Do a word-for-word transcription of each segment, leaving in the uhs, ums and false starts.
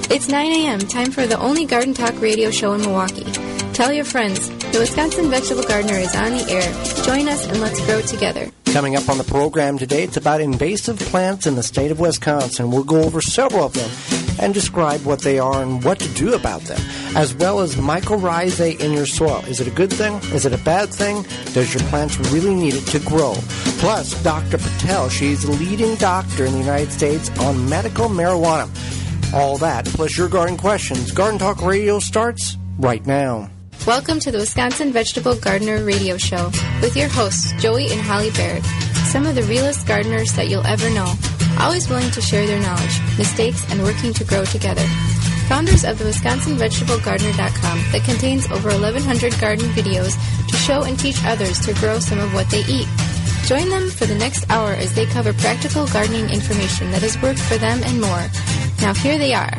It's nine a.m., time for the only Garden Talk radio show in Milwaukee. Tell your friends, the Wisconsin Vegetable Gardener is on the air. Join us and let's grow together. Coming up on the program today, it's about invasive plants in the state of Wisconsin. We'll go over several of them and describe what they are and what to do about them, as well as mycorrhizae in your soil. Is it a good thing? Is it a bad thing? Does your plants really need it to grow? Plus, Doctor Patel, she's the leading doctor in the United States on medical marijuana. All that, plus your garden questions. Garden Talk Radio starts right now. Welcome to the Wisconsin Vegetable Gardener Radio Show with your hosts, Joey and Holly Baird, some of the realest gardeners that you'll ever know, always willing to share their knowledge, mistakes, and working to grow together. Founders of the Wisconsin Vegetable Gardener dot com that contains over eleven hundred garden videos to show and teach others to grow some of what they eat. Join them for the next hour as they cover practical gardening information that has worked for them and more. Now here they are.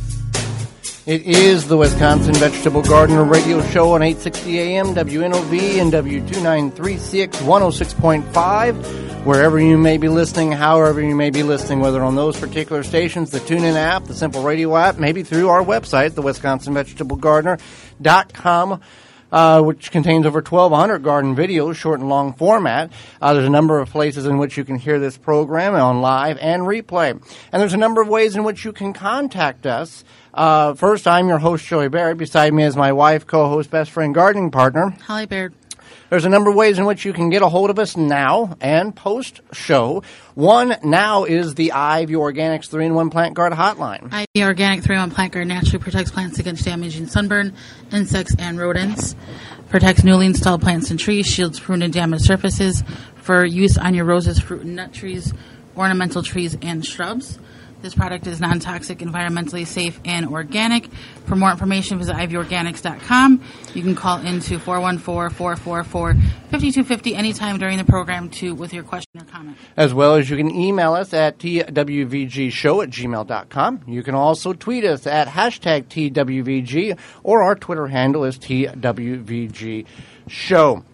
It is the Wisconsin Vegetable Gardener Radio Show on eight sixty A M, W N O V, and W two nine three six, one oh six point five. Wherever you may be listening, however you may be listening, whether on those particular stations, the TuneIn app, the Simple Radio app, maybe through our website, the Wisconsin Vegetable Gardener dot com. Uh, which contains over twelve hundred garden videos, short and long format. Uh, there's a number of places in which you can hear this program on live and replay. And there's a number of ways in which you can contact us. Uh, first, I'm your host, Joey Baird. Beside me is my wife, co-host, best friend, gardening partner, Holly Baird. There's a number of ways in which you can get a hold of us now and post-show. One now is the Ivy Organics three in one Plant Guard hotline. Ivy Organic three in one Plant Guard naturally protects plants against damaging sunburn, insects, and rodents. Protects newly installed plants and trees, shields pruned and damaged surfaces for use on your roses, fruit and nut trees, ornamental trees, and shrubs. This product is non-toxic, environmentally safe, and organic. For more information, visit ivy organics dot com. You can call into four one four, four four four, five two five zero anytime during the program to with your question or comment. As well as you can email us at t w v g show at gmail dot com. You can also tweet us at hashtag T W V G, or our Twitter handle is T W V G show.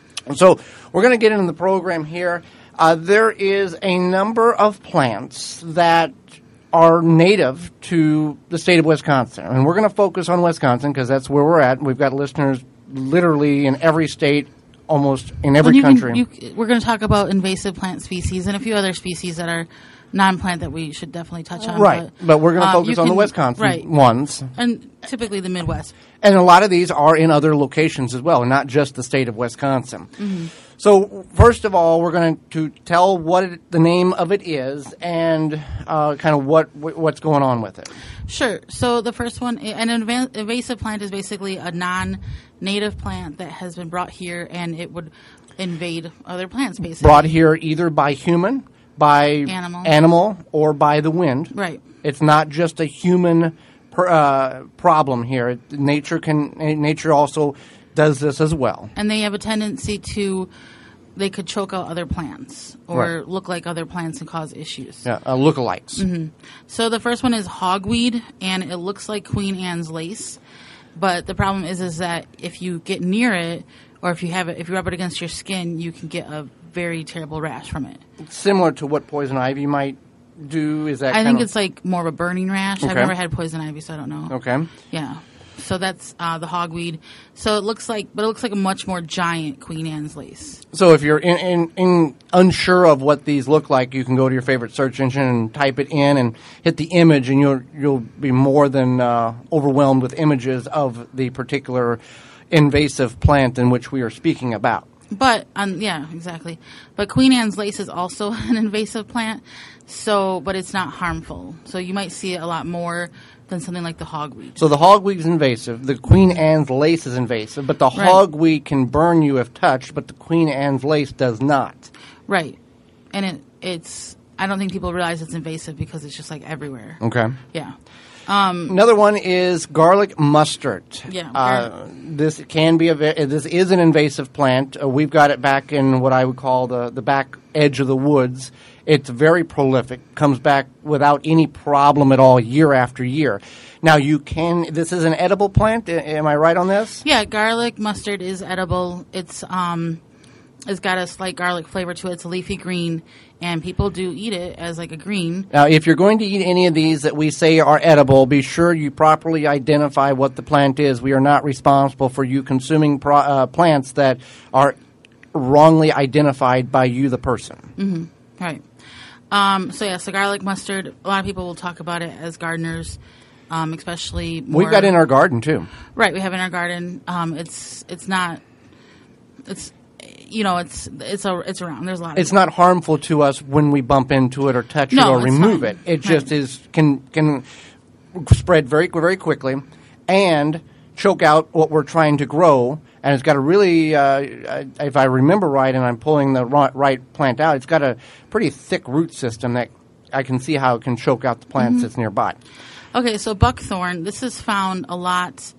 So we're going to get into the program here. Uh, there is a number of plants that are native to the state of Wisconsin. And we're going to focus on Wisconsin because that's where we're at. We've got listeners literally in every state, almost in every you country. Can, you, we're going to talk about invasive plant species and a few other species that are non-plant that we should definitely touch on. Right, but, but we're going to uh, focus on can, the Wisconsin right. ones. And typically the Midwest. And a lot of these are in other locations as well, not just the state of Wisconsin. Mm-hmm. So, first of all, we're going to tell what it, the name of it is and uh, kind of what what's going on with it. Sure. So, the first one, an invasive plant is basically a non-native plant that has been brought here, and it would invade other plants, basically. Brought here either by human, by animal, animal or by the wind. Right. It's not just a human per, uh, problem here. Nature can. Nature also does this as well. And they have a tendency to, they could choke out other plants or right. look like other plants and cause issues. Yeah, uh, lookalikes. Mm-hmm. So the first one is hogweed, and it looks like Queen Anne's lace. But the problem is, is that if you get near it, or if you have it, if you rub it against your skin, you can get a very terrible rash from it. It's similar to what poison ivy might do. Is that? I kind think of it's like more of a burning rash. Okay. I've never had poison ivy, so I don't know. Okay. Yeah. So that's uh, the hogweed. So it looks like, but it looks like a much more giant Queen Anne's lace. So if you're in, in, in unsure of what these look like, you can go to your favorite search engine and type it in and hit the image, and you'll you'll be more than uh, overwhelmed with images of the particular invasive plant in which we are speaking about. But um, yeah, exactly. But Queen Anne's lace is also an invasive plant. So, but it's not harmful. So you might see it a lot more than something like the hogweed. So the hogweed is invasive. The Queen Anne's lace is invasive, but the right. hogweed can burn you if touched, but the Queen Anne's lace does not. Right. And it it's, I don't think people realize it's invasive because it's just like everywhere. Okay. Yeah. Um, Another one is garlic mustard. Yeah. Uh, this can be a this is an invasive plant. Uh, we've got it back in what I would call the the back edge of the woods. It's very prolific. Comes back without any problem at all, year after year. Now you can. This is an edible plant. Am I right on this? Yeah. Garlic mustard is edible. It's um, it's got a slight garlic flavor to it. It's a leafy green, and people do eat it as like a green. Now, if you're going to eat any of these that we say are edible, be sure you properly identify what the plant is. We are not responsible for you consuming pro- uh, plants that are wrongly identified by you, the person. Mm-hmm. Right. Um, so, yeah, so garlic mustard, a lot of people will talk about it as gardeners, um, especially more. We've got it in our garden, too. Right, we have it in our garden. Um, it's it's not, it's, you know, it's it's a, it's around. There's a lot of It's it. not harmful to us when we bump into it or touch No, it or it's remove fine. it. It just Right. is can can spread very very quickly and choke out what we're trying to grow. And it's got a really, uh, if I remember right, and I'm pulling the right, right plant out, it's got a pretty thick root system that I can see how it can choke out the plants Mm-hmm. that's nearby. Okay, so buckthorn, this is found a lot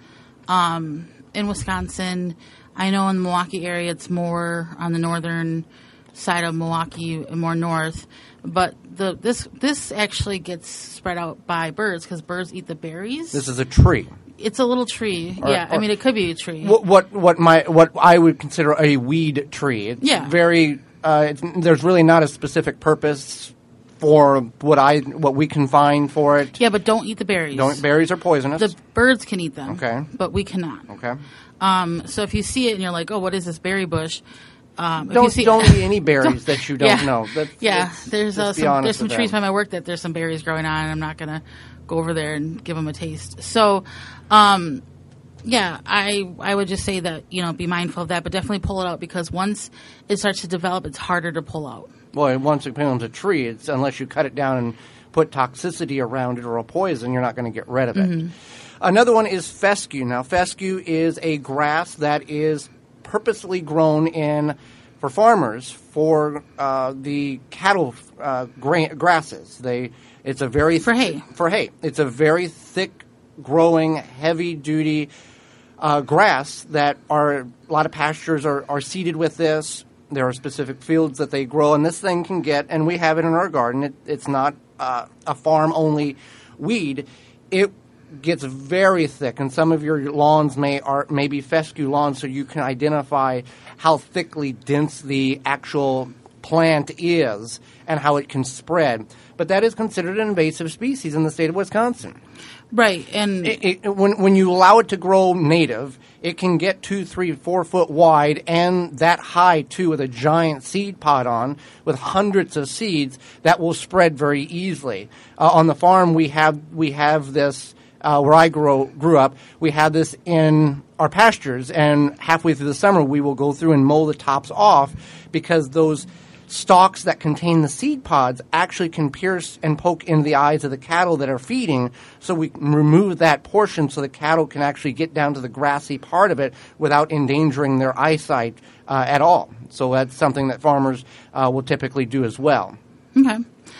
um, in Wisconsin. I know in the Milwaukee area it's more on the northern side of Milwaukee, more north. But the this this actually gets spread out by birds because birds eat the berries. This is a tree. It's a little tree. Or- yeah, I or- mean, it could be a tree. What what what my what I would consider a weed tree. It's Yeah. very. Uh, it's, there's really not a specific purpose for what I what we can find for it. Yeah, but don't eat the berries. Don't berries are poisonous. The birds can eat them. Okay. But we cannot. okay. Um, so if you see it and you're like, oh, what is this berry bush? Um, if Don't you see, don't eat any berries that you don't yeah. know. That's, yeah, that's- there's uh, let's be some honest there's some with trees that. by my work that there's some berries growing on, and I'm not gonna go over there and give them a taste. So, um, yeah, I I would just say that, you know, be mindful of that, but definitely pull it out because once it starts to develop, it's harder to pull out. Well, once it becomes a tree, it's unless you cut it down and put toxicity around it or a poison, you're not going to get rid of it. Mm-hmm. Another one is fescue. Now, fescue is a grass that is purposely grown in for farmers for uh, the cattle uh, gra- grasses. They it's a very For hay. For hay, it's a very thick growing, heavy duty uh, grass that are a lot of pastures are, are seeded with this. There are specific fields that they grow, and this thing can get, and we have it in our garden. It, it's not uh, a farm-only weed. It gets very thick, and some of your lawns may are may be fescue lawns, so you can identify how thickly dense the actual plant is and how it can spread. But that is considered an invasive species in the state of Wisconsin. Right, and It, it, when when you allow it to grow native, it can get two, three, four foot wide and that high too, with a giant seed pod on with hundreds of seeds that will spread very easily. Uh, on the farm, we have we have this uh, where I grow grew up. We have this in our pastures, and halfway through the summer, we will go through and mow the tops off because those stalks that contain the seed pods actually can pierce and poke into the eyes of the cattle that are feeding, so we can remove that portion so the cattle can actually get down to the grassy part of it without endangering their eyesight uh, at all. So that's something that farmers uh, will typically do as well. okay.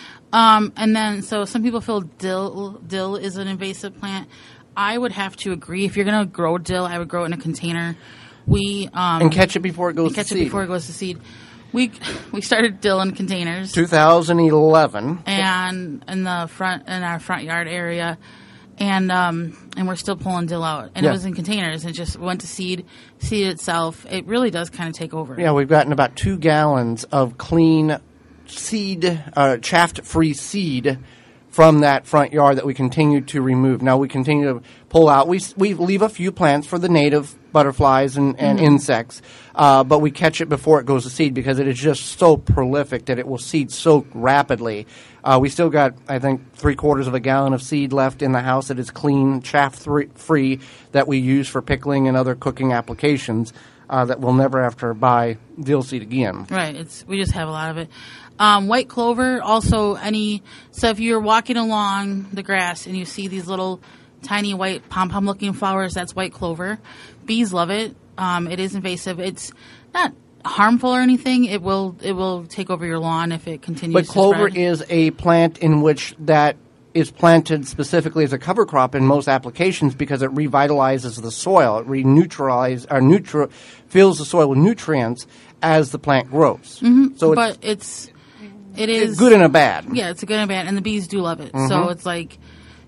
Um, and then, so some people feel dill dill is an invasive plant. I would have to agree. If you're going to grow dill, I would grow it in a container. We um, And catch it before it goes and catch to it seed. before it goes to seed. We we started dill in containers. two thousand eleven. And in the front in our front yard area, and um and we're still pulling dill out, and Yeah. it was in containers. It just went to seed, seed itself. It really does kind of take over. Yeah, we've gotten about two gallons of clean seed, uh, chaff-free seed from that front yard that we continue to remove. Now we continue to pull out. We we leave a few plants for the native butterflies and, and Mm-hmm. insects, uh, but we catch it before it goes to seed because it is just so prolific that it will seed so rapidly. Uh, we still got, I think, three quarters of a gallon of seed left in the house that is clean, chaff-free, that we use for pickling and other cooking applications. Uh, that we'll never have to buy dill seed again. Right. It's we just have a lot of it. Um, white clover, also any. So if you're walking along the grass and you see these little tiny white pom pom looking flowers, that's white clover. Bees love it. Um, it is invasive. It's not harmful or anything. It will it will take over your lawn if it continues. But to clover spread. is a plant in which that is planted specifically as a cover crop in most applications because it revitalizes the soil. It reneutralizes or nutri- fills the soil with nutrients as the plant grows. Mm-hmm. So but it's, it's it is it's good and a bad. Yeah, it's a good and bad, and the bees do love it. Mm-hmm. So it's like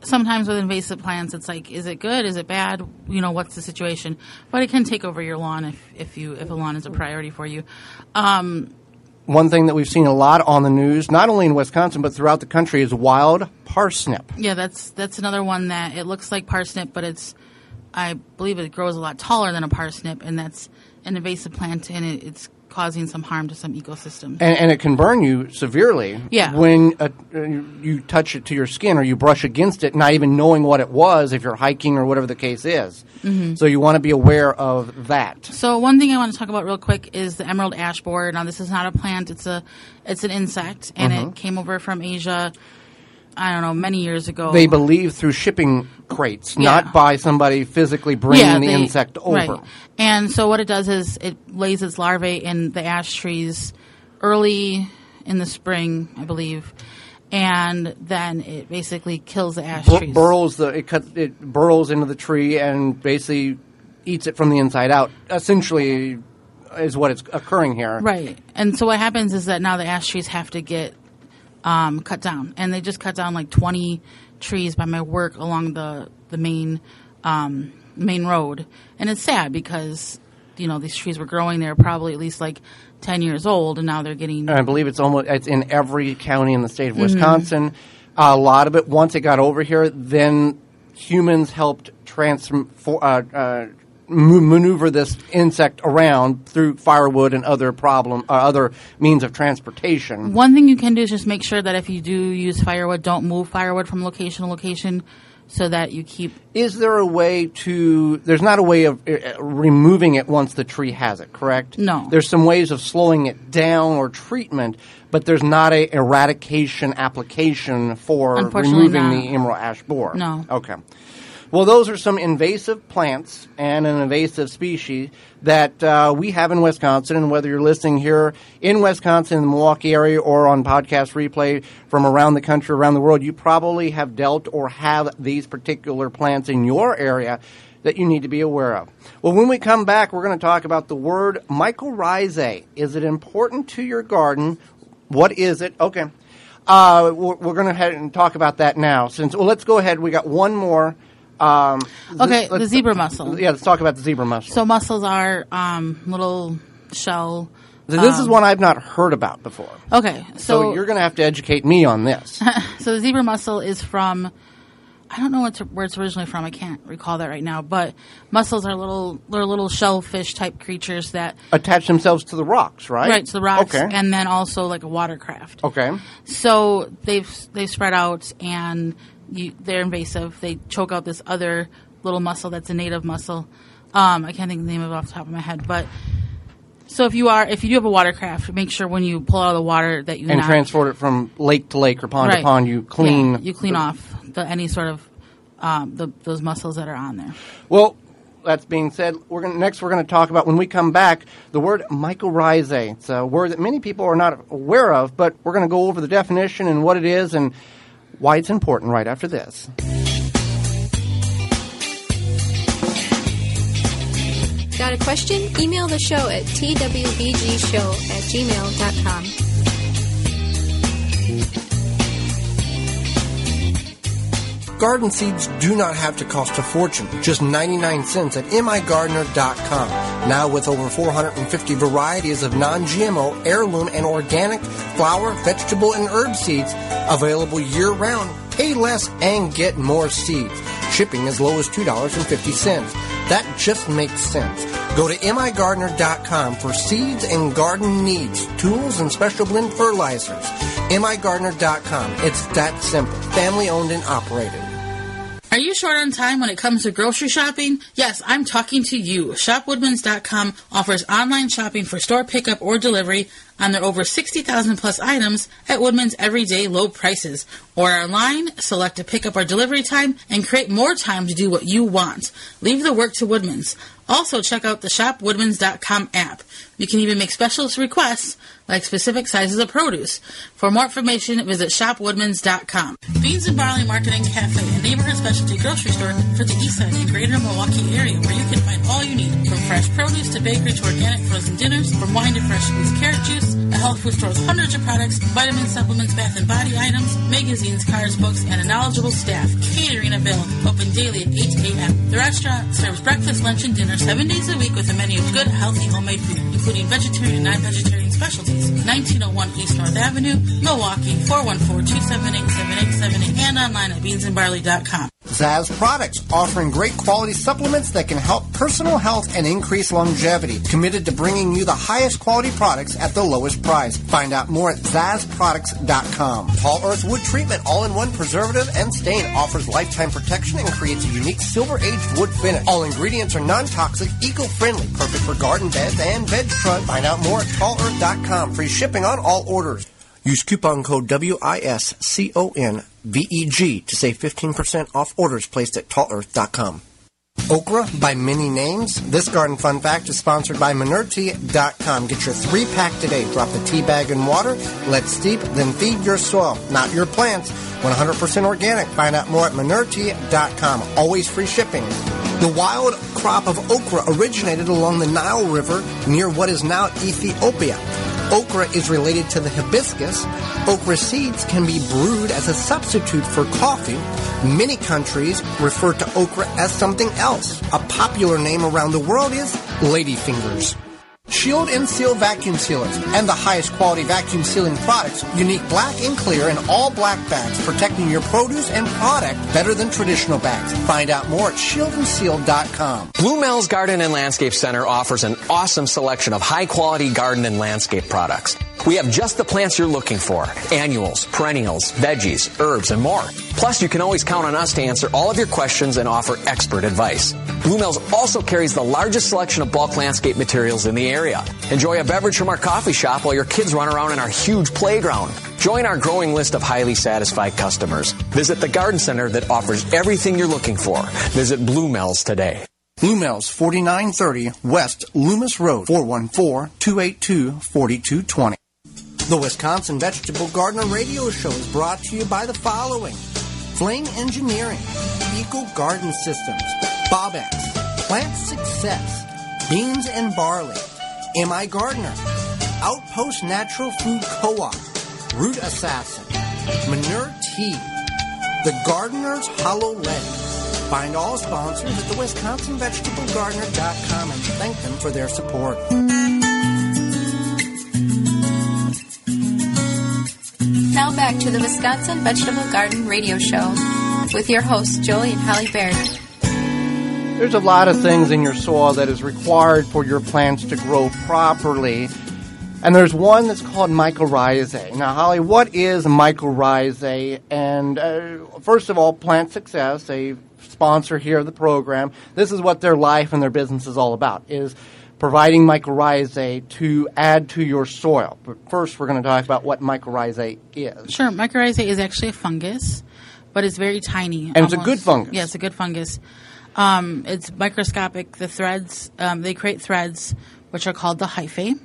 sometimes with invasive plants, it's like, is it good? Is it bad? You know, what's the situation? But it can take over your lawn if, if you if a lawn is a priority for you. Um, One thing that we've seen a lot on the news, not only in Wisconsin but throughout the country, is wild parsnip. Yeah, that's that's another one that it looks like parsnip, but it's I believe it grows a lot taller than a parsnip, and that's an invasive plant, and it, it's causing some harm to some ecosystems. And, and it can burn you severely Yeah. when uh, you touch it to your skin or you brush against it, not even knowing what it was if you're hiking or whatever the case is. Mm-hmm. So you want to be aware of that. So one thing I want to talk about real quick is the emerald ash borer. Now, this is not a plant; it's a it's an insect, and mm-hmm. it came over from Asia. I don't know, many years ago. They believe through shipping crates, Yeah. not by somebody physically bringing Yeah, the they- insect over. Right. And so what it does is it lays its larvae in the ash trees early in the spring, I believe, and then it basically kills the ash Bur- trees. burrows the it cuts it burrows into the tree and basically eats it from the inside out. Essentially, is what is occurring here. Right. And so what happens is that now the ash trees have to get um, cut down, and they just cut down like twenty trees by my work along the the main um, main road, and it's sad because you know these trees were growing. They were probably at least like ten years old, and now they're getting. And I believe it's almost it's in every county in the state of Mm-hmm. Wisconsin. A lot of it, once it got over here, then humans helped transform. Uh, uh, maneuver this insect around through firewood and other problem, uh, other means of transportation. One thing you can do is just make sure that if you do use firewood, don't move firewood from location to location, so that you keep. Is there a way to? There's not a way of uh, removing it once the tree has it, correct? No. There's some ways of slowing it down or treatment, but there's not a eradication application for Unfortunately removing not. the emerald ash borer. No. Okay. Well, those are some invasive plants and an invasive species that uh, we have in Wisconsin. And whether you're listening here in Wisconsin, in the Milwaukee area, or on podcast replay from around the country, around the world, you probably have dealt or have these particular plants in your area that you need to be aware of. Well, when we come back, we're going to talk about the word mycorrhizae. Is it important to your garden? What is it? Okay. Uh, we're we're going to head and talk about that now. Since well, let's go ahead. We got one more. Um, Okay, let's- the zebra mussel. Yeah, let's talk about the zebra mussel. So mussels are um, little shell. So this is um, one I've not heard about before. Okay, So, so you're going to have to educate me on this. so the zebra mussel is from. I don't know what to, where it's originally from. I can't recall that right now. But mussels are little, they're little shellfish type creatures that Attach themselves to the rocks, right? right to the rocks, Okay. and then also like a watercraft. Okay. So they've they've spread out, and you, they're invasive. They choke out this other little mussel that's a native mussel. Um, I can't think of the name of it off the top of my head, but so if you are if you do have a watercraft, make sure when you pull out of the water that you And not, transport it from lake to lake or pond right. to pond. You clean. Yeah, you clean the- off the any sort of um, the, those mussels that are on there. Well, that's being said, we're gonna, next we're going to talk about, when we come back, the word mycorrhizae. It's a word that many people are not aware of, but we're going to go over the definition and what it is and why it's important right after this. Got a question? Email the show at t w b g show at gmail dot com. Garden seeds do not have to cost a fortune, just ninety-nine cents at m i gardener dot com. Now with over four hundred fifty varieties of non G M O, heirloom, and organic flower, vegetable, and herb seeds available year-round. Pay less and get more seeds. Shipping as low as two dollars and fifty cents. That just makes sense. Go to m i gardener dot com for seeds and garden needs, tools, and special blend fertilizers. m i gardener dot com. It's that simple. Family owned and operated. Are you short on time when it comes to grocery shopping? Yes, I'm talking to you. shop woodmans dot com offers online shopping for store pickup or delivery on their over sixty thousand plus items at Woodman's everyday low prices. Order online, select a pickup or delivery time, and create more time to do what you want. Leave the work to Woodman's. Also, check out the shop woodmans dot com app. You can even make special requests, like specific sizes of produce. For more information, visit shop woodmans dot com. Beans and Barley Market and Cafe, a neighborhood specialty grocery store for the East Side and Greater Milwaukee area, where you can find all you need, from fresh produce to bakery to organic frozen dinners, from wine to fresh squeezed carrot juice, Focus, a health food store with hundreds of products, vitamins, supplements, bath and body items, magazines, cards, books, and a knowledgeable staff. Catering available, open daily at eight a.m. The restaurant serves breakfast, lunch, and dinner seven days a week with a menu of good, healthy, homemade food, including vegetarian and non-vegetarian specialties. nineteen oh one East North Avenue, Milwaukee, four one four, two seven eight, seven eight seven eight, and online at beans and barley dot com. Zaz Products, offering great quality supplements that can help personal health and increase longevity. Committed to bringing you the highest quality products at the lowest price. Find out more at zaz products dot com. Tall Earth Wood Treatment, all-in-one preservative and stain, offers lifetime protection and creates a unique silver-aged wood finish. All ingredients are non-toxic, eco-friendly, perfect for garden beds and veg trucks. Find out more at tall earth dot com. Free shipping on all orders. Use coupon code W I S C O N V E G to save fifteen percent off orders placed at tall earth dot com. Okra by many names. This garden fun fact is sponsored by manure tea dot com. Get your three pack today. Drop the tea bag in water, let steep, then feed your soil, not your plants. one hundred percent organic. Find out more at manure tea dot com. Always free shipping. The wild crop of okra originated along the Nile River near what is now Ethiopia. Okra is related to the hibiscus. Okra seeds can be brewed as a substitute for coffee. Many countries refer to okra as something else. A popular name around the world is ladyfingers. Shield and Seal vacuum sealers and the highest quality vacuum sealing products, unique black and clear and all black bags, protecting your produce and product better than traditional bags. Find out more at shield and seal dot com. Blue Mel's Garden and Landscape Center offers an awesome selection of high-quality garden and landscape products. We have just the plants you're looking for: annuals, perennials, veggies, herbs, and more. Plus, you can always count on us to answer all of your questions and offer expert advice. Blue Mel's also carries the largest selection of bulk landscape materials in the area. Enjoy a beverage from our coffee shop while your kids run around in our huge playground. Join our growing list of highly satisfied customers. Visit the garden center that offers everything you're looking for. Visit Blue Mel's today. Blue Mel's, forty-nine thirty West Loomis Road, four one four, two eight two, four two two zero. The Wisconsin Vegetable Gardener Radio Show is brought to you by the following: Flame Engineering, Eco Garden Systems, Bobex, Plant Success, Beans and Barley, Am I Gardener, Outpost Natural Food Co-op, Root Assassin, Manure Tea, The Gardener's Hollow Lead. Find all sponsors at the wisconsin vegetable gardener dot com and thank them for their support. Now back to the Wisconsin Vegetable Garden Radio Show with your hosts, Joey and Holly Baird. There's a lot of things in your soil that is required for your plants to grow properly. And there's one that's called mycorrhizae. Now, Holly, what is mycorrhizae? And uh, first of all, Plant Success, a sponsor here of the program, this is what their life and their business is all about, is providing mycorrhizae to add to your soil. But first, we're going to talk about what mycorrhizae is. Sure. Mycorrhizae is actually a fungus, but it's very tiny. And almost. It's a good fungus. Yeah, it's a good fungus. Um, it's microscopic. The threads, um, they create threads, which are called the hyphae.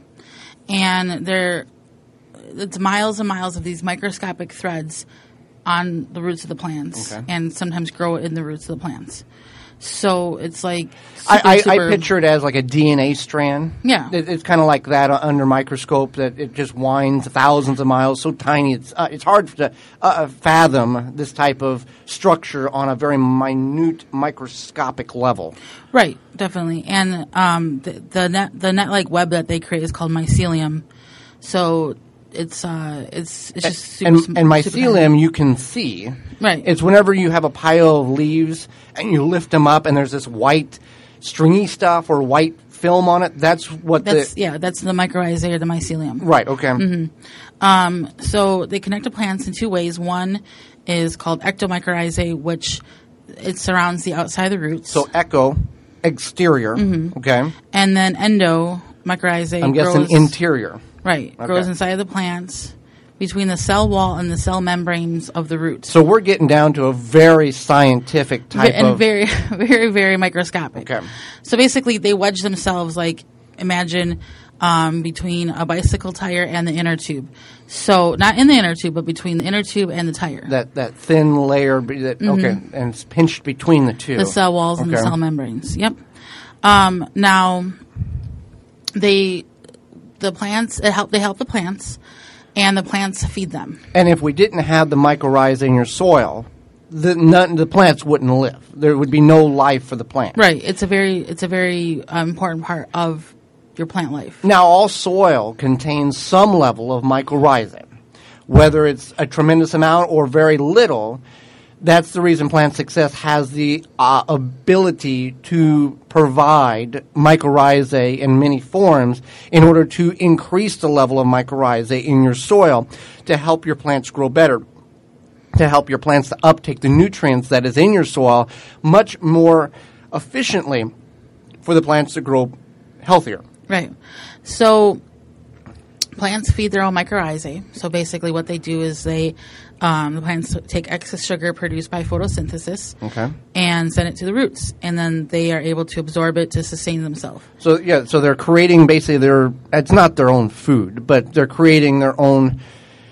And they're, it's miles and miles of these microscopic threads on the roots of the plants, okay, and sometimes grow in the roots of the plants. So it's like super, I, I, super, I picture it as like a D N A strand. Yeah, it, it's kind of like that under microscope, that it just winds thousands of miles, so tiny it's uh, it's hard to uh, fathom this type of structure on a very minute microscopic level. Right, definitely. And um, the, the net the net like web that they create is called mycelium. So it's uh, it's it's just super, and, and mycelium you can see. Right. It's whenever you have a pile of leaves and you lift them up and there's this white stringy stuff or white film on it. That's what that's, the... Yeah, that's the mycorrhizae or the mycelium. Right, okay. Mm-hmm. Um, so they connect to plants in two ways. One is called ectomycorrhizae, which it surrounds the outside of the roots. So echo, exterior, mm-hmm, okay. And then endomycorrhizae I'm guessing grows, interior. Right, okay, grows inside of the plants, between the cell wall and the cell membranes of the roots. So we're getting down to a very scientific type and of... And very, very, very microscopic. Okay. So basically they wedge themselves, like, imagine um, between a bicycle tire and the inner tube. So not in the inner tube, but between the inner tube and the tire. That that thin layer, that mm-hmm, okay, and it's pinched between the two. The cell walls, okay, and the cell membranes, yep. Um, now, they... the plants, it help, they help the plants, and the plants feed them. And if we didn't have the mycorrhizae in your soil, the none, the plants wouldn't live. There would be no life for the plant. Right. It's a very it's a very uh, important part of your plant life. Now, all soil contains some level of mycorrhizae, whether it's a tremendous amount or very little. That's the reason Plant Success has the uh, ability to provide mycorrhizae in many forms in order to increase the level of mycorrhizae in your soil to help your plants grow better, to help your plants to uptake the nutrients that is in your soil much more efficiently for the plants to grow healthier. Right. So plants feed their own mycorrhizae. So basically what they do is they, um, the plants take excess sugar produced by photosynthesis Okay. and send it to the roots. And then they are able to absorb it to sustain themselves. So, yeah, so they're creating basically their, it's not their own food, but they're creating their own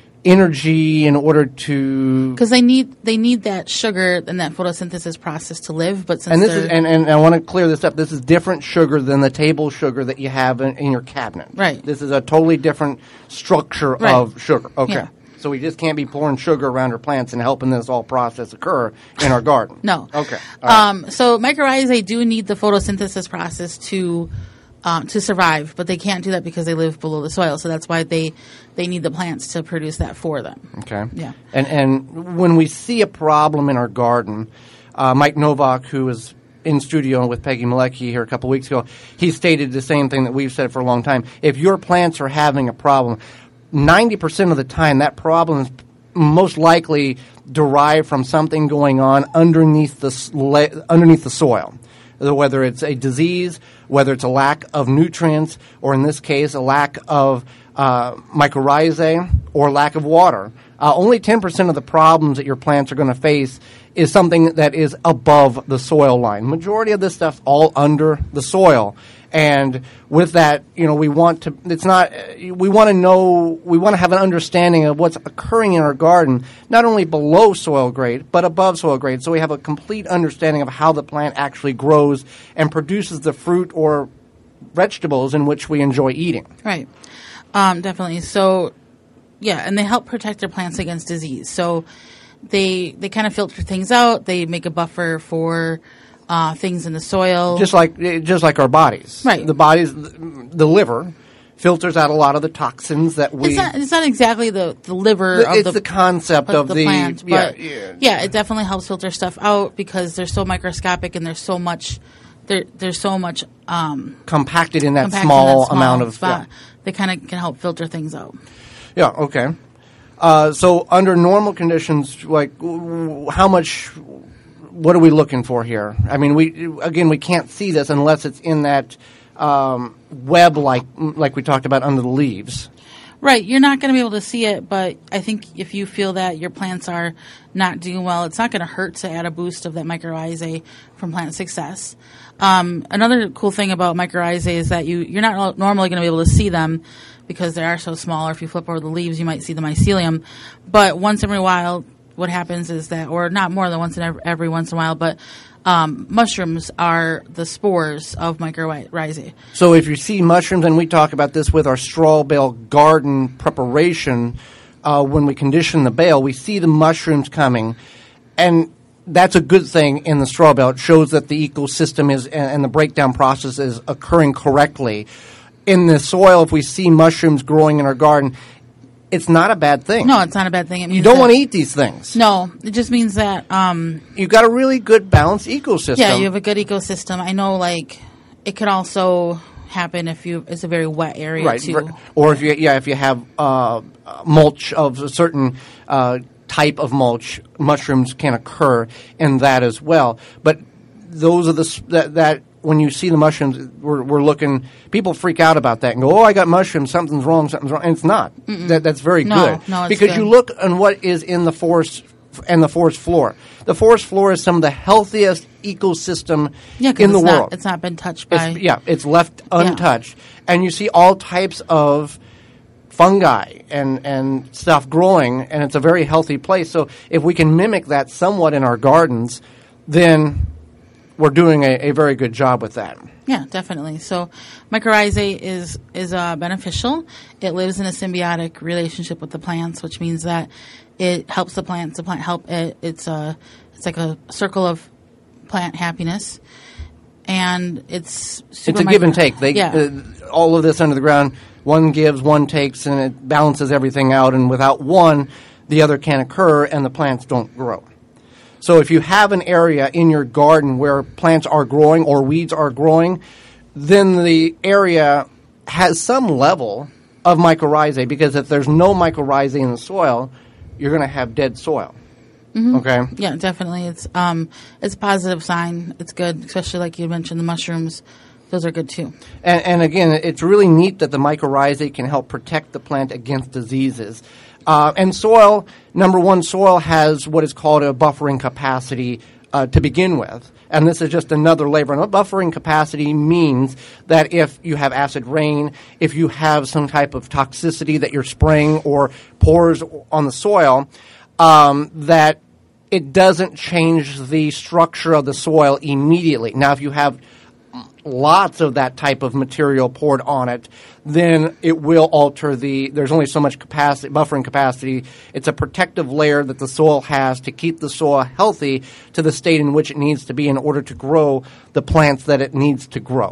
energy in order to, Because they need they need that sugar and that photosynthesis process to live. But since and this they're, is and, and I want to clear this up. This is different sugar than the table sugar that you have in, in your cabinet. Right. This is a totally different structure Right. of sugar. Okay. Yeah. So we just can't be pouring sugar around our plants and helping this all process occur in our garden. No. Okay. All right. Um, so mycorrhizae do need the photosynthesis process to um, to survive, but they can't do that because they live below the soil. So that's why they they need the plants to produce that for them. Okay. Yeah. And and when we see a problem in our garden, uh, Mike Novak, who was in studio with Peggy Malecki here a couple weeks ago, he stated the same thing that we've said for a long time. If your plants are having a problem, ninety percent of the time that problem is most likely derived from something going on underneath the sla- underneath the soil. Whether it's a disease, whether it's a lack of nutrients, or in this case, a lack of uh, mycorrhizae or lack of water. Uh, only ten percent of the problems that your plants are going to face is something that is above the soil line. Majority of this stuff all under the soil. And with that, you know, we want to, it's not, we want to know, we want to have an understanding of what's occurring in our garden, not only below soil grade, but above soil grade. So we have a complete understanding of how the plant actually grows and produces the fruit or vegetables in which we enjoy eating. Right. Um, definitely. So, yeah, and they help protect their plants against disease. So they they kind of filter things out. They make a buffer for uh, things in the soil. Just like just like our bodies. Right. The bodies, the liver filters out a lot of the toxins that we... It's not, it's not exactly the, the liver the, of it's the, the concept of of the, the... plant, yeah, but yeah. yeah, it definitely helps filter stuff out because they're so microscopic and there's so much... There, there's so much um, compacted in that compacted small in that small amount of... spot. Yeah. They kind of can help filter things out. Yeah, okay. Uh, so under normal conditions, like w- how much, what are we looking for here? I mean, we again, we can't see this unless it's in that um, web like like we talked about under the leaves. Right, you're not going to be able to see it, but I think if you feel that your plants are not doing well, it's not going to hurt to add a boost of that mycorrhizae from Plant Success. Um, another cool thing about mycorrhizae is that you, you're not normally going to be able to see them because they are so small, or if you flip over the leaves, you might see the mycelium. But once in a while, what happens is that, or not more than once in every, every once in a while, but um, mushrooms are the spores of mycorrhizae. So if you see mushrooms, and we talk about this with our straw bale garden preparation, uh, when we condition the bale, we see the mushrooms coming, and that's a good thing in the straw bale. It shows that the ecosystem is and, and the breakdown process is occurring correctly. In the soil, if we see mushrooms growing in our garden, it's not a bad thing. No, it's not a bad thing. It means You don't that- want to eat these things. No, it just means that... Um, You've got a really good balanced ecosystem. Yeah, you have a good ecosystem. I know, like, it could also happen if you it's a very wet area right. too. ver- Or if you yeah, if you have uh, mulch of a certain uh, type of mulch, mushrooms can occur in that as well. But those are the s- that, that when you see the mushrooms, we're, we're looking. People freak out about that and go, "Oh, I got mushrooms. Something's wrong. Something's wrong." And it's not. That that's very No, good no, it's because good. you look on what is in the forest and the forest floor. The forest floor is some of the healthiest ecosystem Yeah, 'cause in the it's world. Not, it's not been touched by. It's, yeah, it's left untouched, and you see all types of fungi and and stuff growing, and it's a very healthy place. So if we can mimic that somewhat in our gardens, then we're doing a, a very good job with that. Yeah, definitely. So mycorrhizae is is uh, beneficial. It lives in a symbiotic relationship with the plants, which means that it helps the plants. The plant help it. It's a it's like a circle of plant happiness, and it's super it's a micro- give and take. They yeah. uh, all of this under the ground. One gives, one takes, and it balances everything out. And without one, the other can't occur, and the plants don't grow. So if you have an area in your garden where plants are growing or weeds are growing, then the area has some level of mycorrhizae, because if there's no mycorrhizae in the soil, you're going to have dead soil. Mm-hmm. Okay? Yeah, definitely. It's um, it's a positive sign. It's good, especially like you mentioned, the mushrooms. Those are good too. And, and again, it's really neat that the mycorrhizae can help protect the plant against diseases. Uh, and soil, number one, soil has what is called a buffering capacity uh, to begin with. And this is just another layer. And a buffering capacity means that if you have acid rain, if you have some type of toxicity that you're spraying or pours on the soil, um, that it doesn't change the structure of the soil immediately. Now, if you have lots of that type of material poured on it, then it will alter the, there's only so much capacity, buffering capacity. It's a protective layer that the soil has to keep the soil healthy to the state in which it needs to be in order to grow the plants that it needs to grow.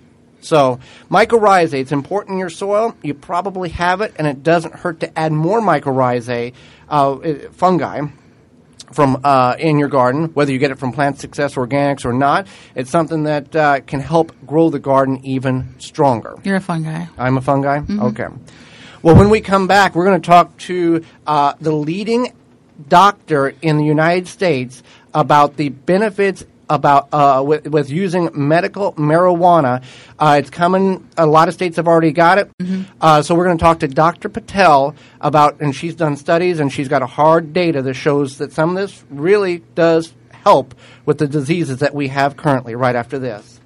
So mycorrhizae, it's important in your soil. You probably have it, and it doesn't hurt to add more mycorrhizae, uh, fungi, from uh, in your garden, whether you get it from Plant Success Organics or not. It's something that uh, can help grow the garden even stronger. You're a fungi. I'm a fungi? Mm-hmm. Okay. Well, when we come back, we're going to talk to uh, the leading doctor in the United States about the benefits about uh, with, with using medical marijuana. Uh, it's coming. A lot of states have already got it. Mm-hmm. Uh, so we're going to talk to Doctor Patel about, and she's done studies, and she's got a hard data that shows that some of this really does help with the diseases that we have currently right after this.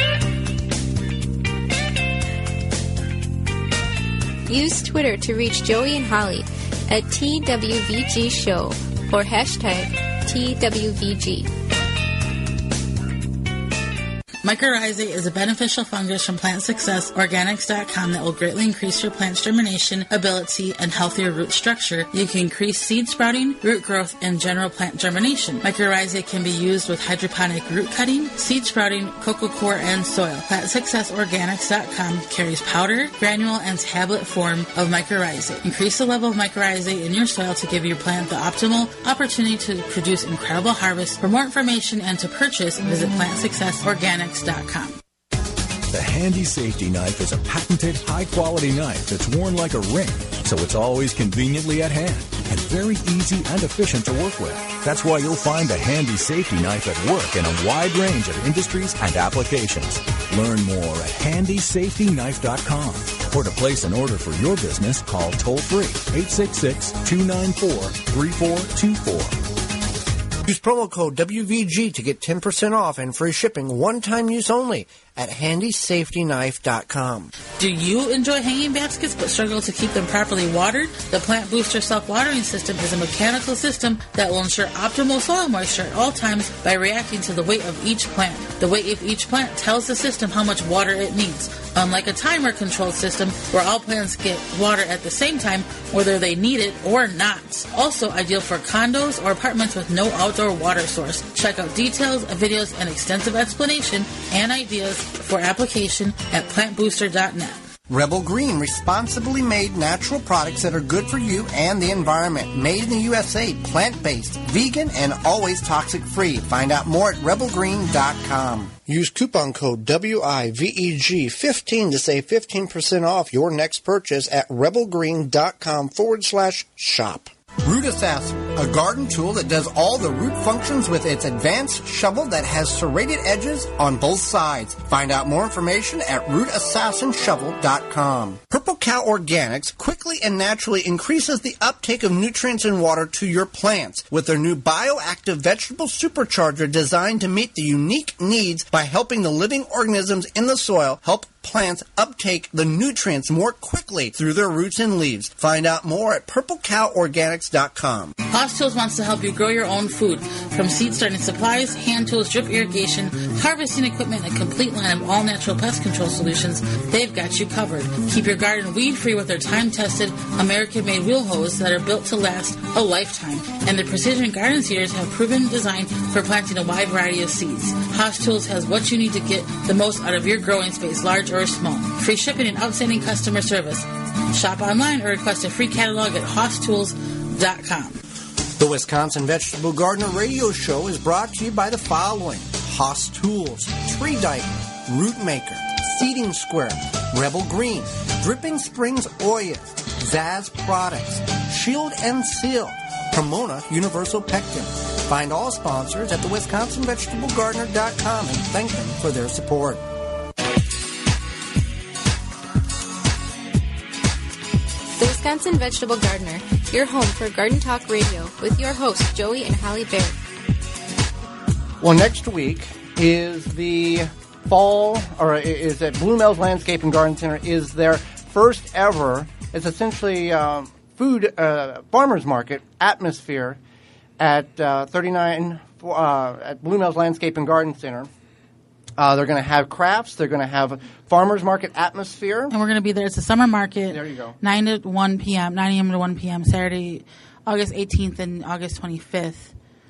Use Twitter to reach Joey and Holly at T W V G Show or hashtag T W V G. Mycorrhizae is a beneficial fungus from Plant Success Organics dot com that will greatly increase your plant's germination ability and healthier root structure. You can increase seed sprouting, root growth, and general plant germination. Mycorrhizae can be used with hydroponic root cutting, seed sprouting, coco coir, and soil. Plant Success Organics dot com carries powder, granule, and tablet form of mycorrhizae. Increase the level of mycorrhizae in your soil to give your plant the optimal opportunity to produce incredible harvests. For more information and to purchase, visit Plant Success Organics dot com. The Handy Safety Knife is a patented, high-quality knife that's worn like a ring, so it's always conveniently at hand and very easy and efficient to work with. That's why you'll find the Handy Safety Knife at work in a wide range of industries and applications. Learn more at handy safety knife dot com. Or to place an order for your business, call toll-free eight six six, two nine four, three four two four. Use promo code W V G to get ten percent off and free shipping, one-time use only, at handy safety knife dot com. Do you enjoy hanging baskets but struggle to keep them properly watered? The Plant Booster Self-Watering System is a mechanical system that will ensure optimal soil moisture at all times by reacting to the weight of each plant. The weight of each plant tells the system how much water it needs, unlike a timer-controlled system where all plants get water at the same time, whether they need it or not. Also ideal for condos or apartments with no outdoor water source. Check out details, videos, and extensive explanation and ideas for application at plant booster dot net. Rebel Green, responsibly made natural products that are good for you and the environment. Made in the U S A, plant-based, vegan, and always toxic-free. Find out more at rebel green dot com. Use coupon code W I V E G fifteen to save fifteen percent off your next purchase at rebel green dot com forward slash shop. Root Assassin, a garden tool that does all the root functions with its advanced shovel that has serrated edges on both sides. Find out more information at root assassin shovel dot com. Purple Cow Organics quickly and naturally increases the uptake of nutrients and water to your plants with their new bioactive vegetable supercharger designed to meet the unique needs by helping the living organisms in the soil help plants uptake the nutrients more quickly through their roots and leaves. Find out more at purple cow organics dot com. Haas Tools wants to help you grow your own food. From seed starting supplies, hand tools, drip irrigation, harvesting equipment, and a complete line of all-natural pest control solutions, they've got you covered. Keep your garden weed-free with their time-tested, American-made wheel hose that are built to last a lifetime. And their precision garden seeders have proven design for planting a wide variety of seeds. Haas Tools has what you need to get the most out of your growing space, large or small. Free shipping and outstanding customer service. Shop online or request a free catalog at haas tools dot com. The Wisconsin Vegetable Gardener Radio Show is brought to you by the following: Haas Tools, Tree Dyke, Root Maker, Seeding Square, Rebel Green, Dripping Springs Oil, Zaz Products, Shield and Seal, Pomona Universal Pectin. Find all sponsors at the wisconsin vegetable gardener dot com and thank them for their support. The Wisconsin Vegetable Gardener, your home for Garden Talk Radio with your hosts, Joey and Holly Baird. Well, next week is the fall, or is at Blue Mills Landscape and Garden Center, is their first ever, it's essentially um, food, uh, farmers market atmosphere at uh, thirty-nine, uh, at Blue Mills Landscape and Garden Center. Uh, they're going to have crafts. They're going to have farmers market atmosphere. And we're going to be there. It's a summer market. There you go. nine to one p.m., nine a.m. to one p.m., Saturday, August eighteenth and August twenty-fifth.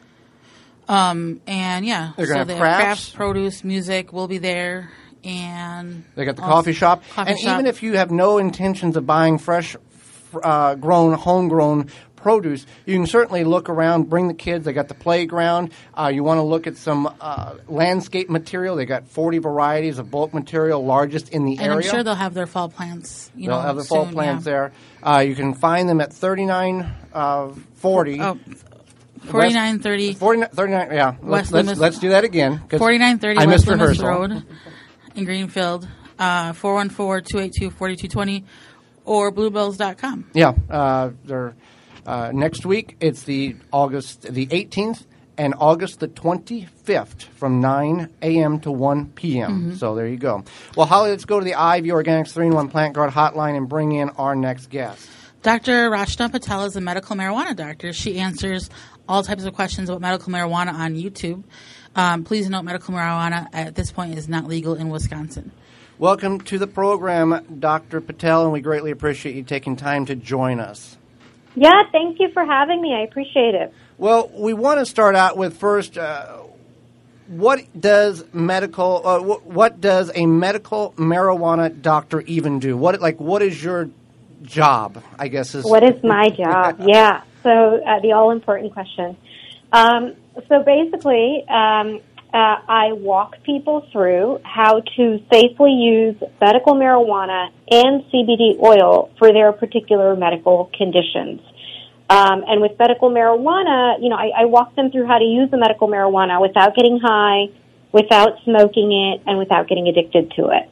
Um, and, yeah. They're going so to have they crafts. crafts, produce, music will be there. And They got the also- coffee shop. Coffee and shop. even if you have no intentions of buying fresh, uh, grown, homegrown produce, you can certainly look around, bring the kids. They got the playground. Uh, you want to look at some uh, landscape material. They got forty varieties of bulk material, largest in the And area. I'm sure they'll have their fall plants. You They'll know, have the fall soon, plants yeah. there. Uh, you can find them at thirty-nine forty. Oh, forty-nine thirty. forty-nine, thirty-nine, yeah. West Let's, let's, Loomis- let's do that again. 'cause forty-nine thirty I West missed Loomis rehearsal. Road in Greenfield, uh, four one four, two eight two, four two two zero, or bluebells dot com. Yeah, uh, they're, uh, next week it's the August the eighteenth and August the twenty-fifth from nine a.m. to one p.m. Mm-hmm. So there you go. Well, Holly, let's go to the Ivy Organics three in one Plant Guard hotline and bring in our next guest. Doctor Rachna Patel is a medical marijuana doctor. She answers all types of questions about medical marijuana on YouTube. Um, please note, medical marijuana at this point is not legal in Wisconsin. Welcome to the program, Doctor Patel, and we greatly appreciate you taking time to join us. Yeah, thank you for having me. I appreciate it. Well, we want to start out with first, uh, what does medical, uh, wh- what does a medical marijuana doctor even do? What, like, what is your job? I guess is What is my job? Yeah. So uh, the all-important question. Um, so basically, um, uh, I walk people through how to safely use medical marijuana and C B D oil for their particular medical conditions. Um, and with medical marijuana, you know, I, I walk them through how to use the medical marijuana without getting high, without smoking it, and without getting addicted to it.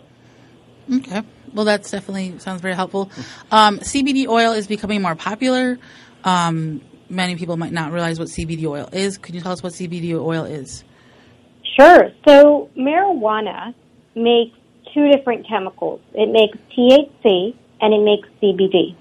Okay. Well, that's definitely sounds very helpful. Um, C B D oil is becoming more popular. Um, many people might not realize what C B D oil is. Could you tell us what C B D oil is? Sure. So marijuana makes two different chemicals. It makes T H C and it makes C B D.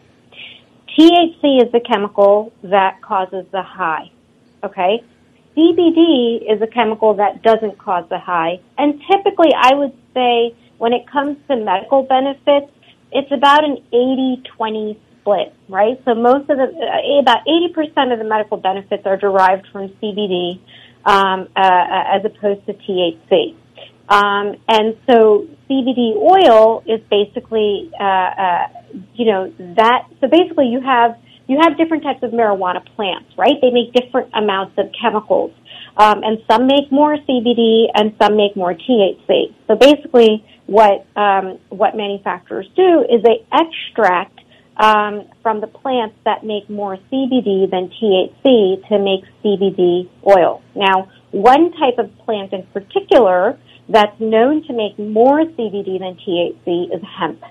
T H C is the chemical that causes the high. Okay? C B D is a chemical that doesn't cause the high. And typically, I would say, when it comes to medical benefits, it's about an eighty twenty split, right? So most of the, uh, about eighty percent of the medical benefits are derived from C B D um, uh, as opposed to T H C. Um, and so C B D oil is basically, uh, uh, you know, that, so basically you have, you have different types of marijuana plants, right? They make different amounts of chemicals. Um, and some make more C B D and some make more T H C. So basically what, um, what manufacturers do is they extract, um, from the plants that make more C B D than T H C to make C B D oil. Now, one type of plant in particular that's known to make more C B D than T H C is hemp.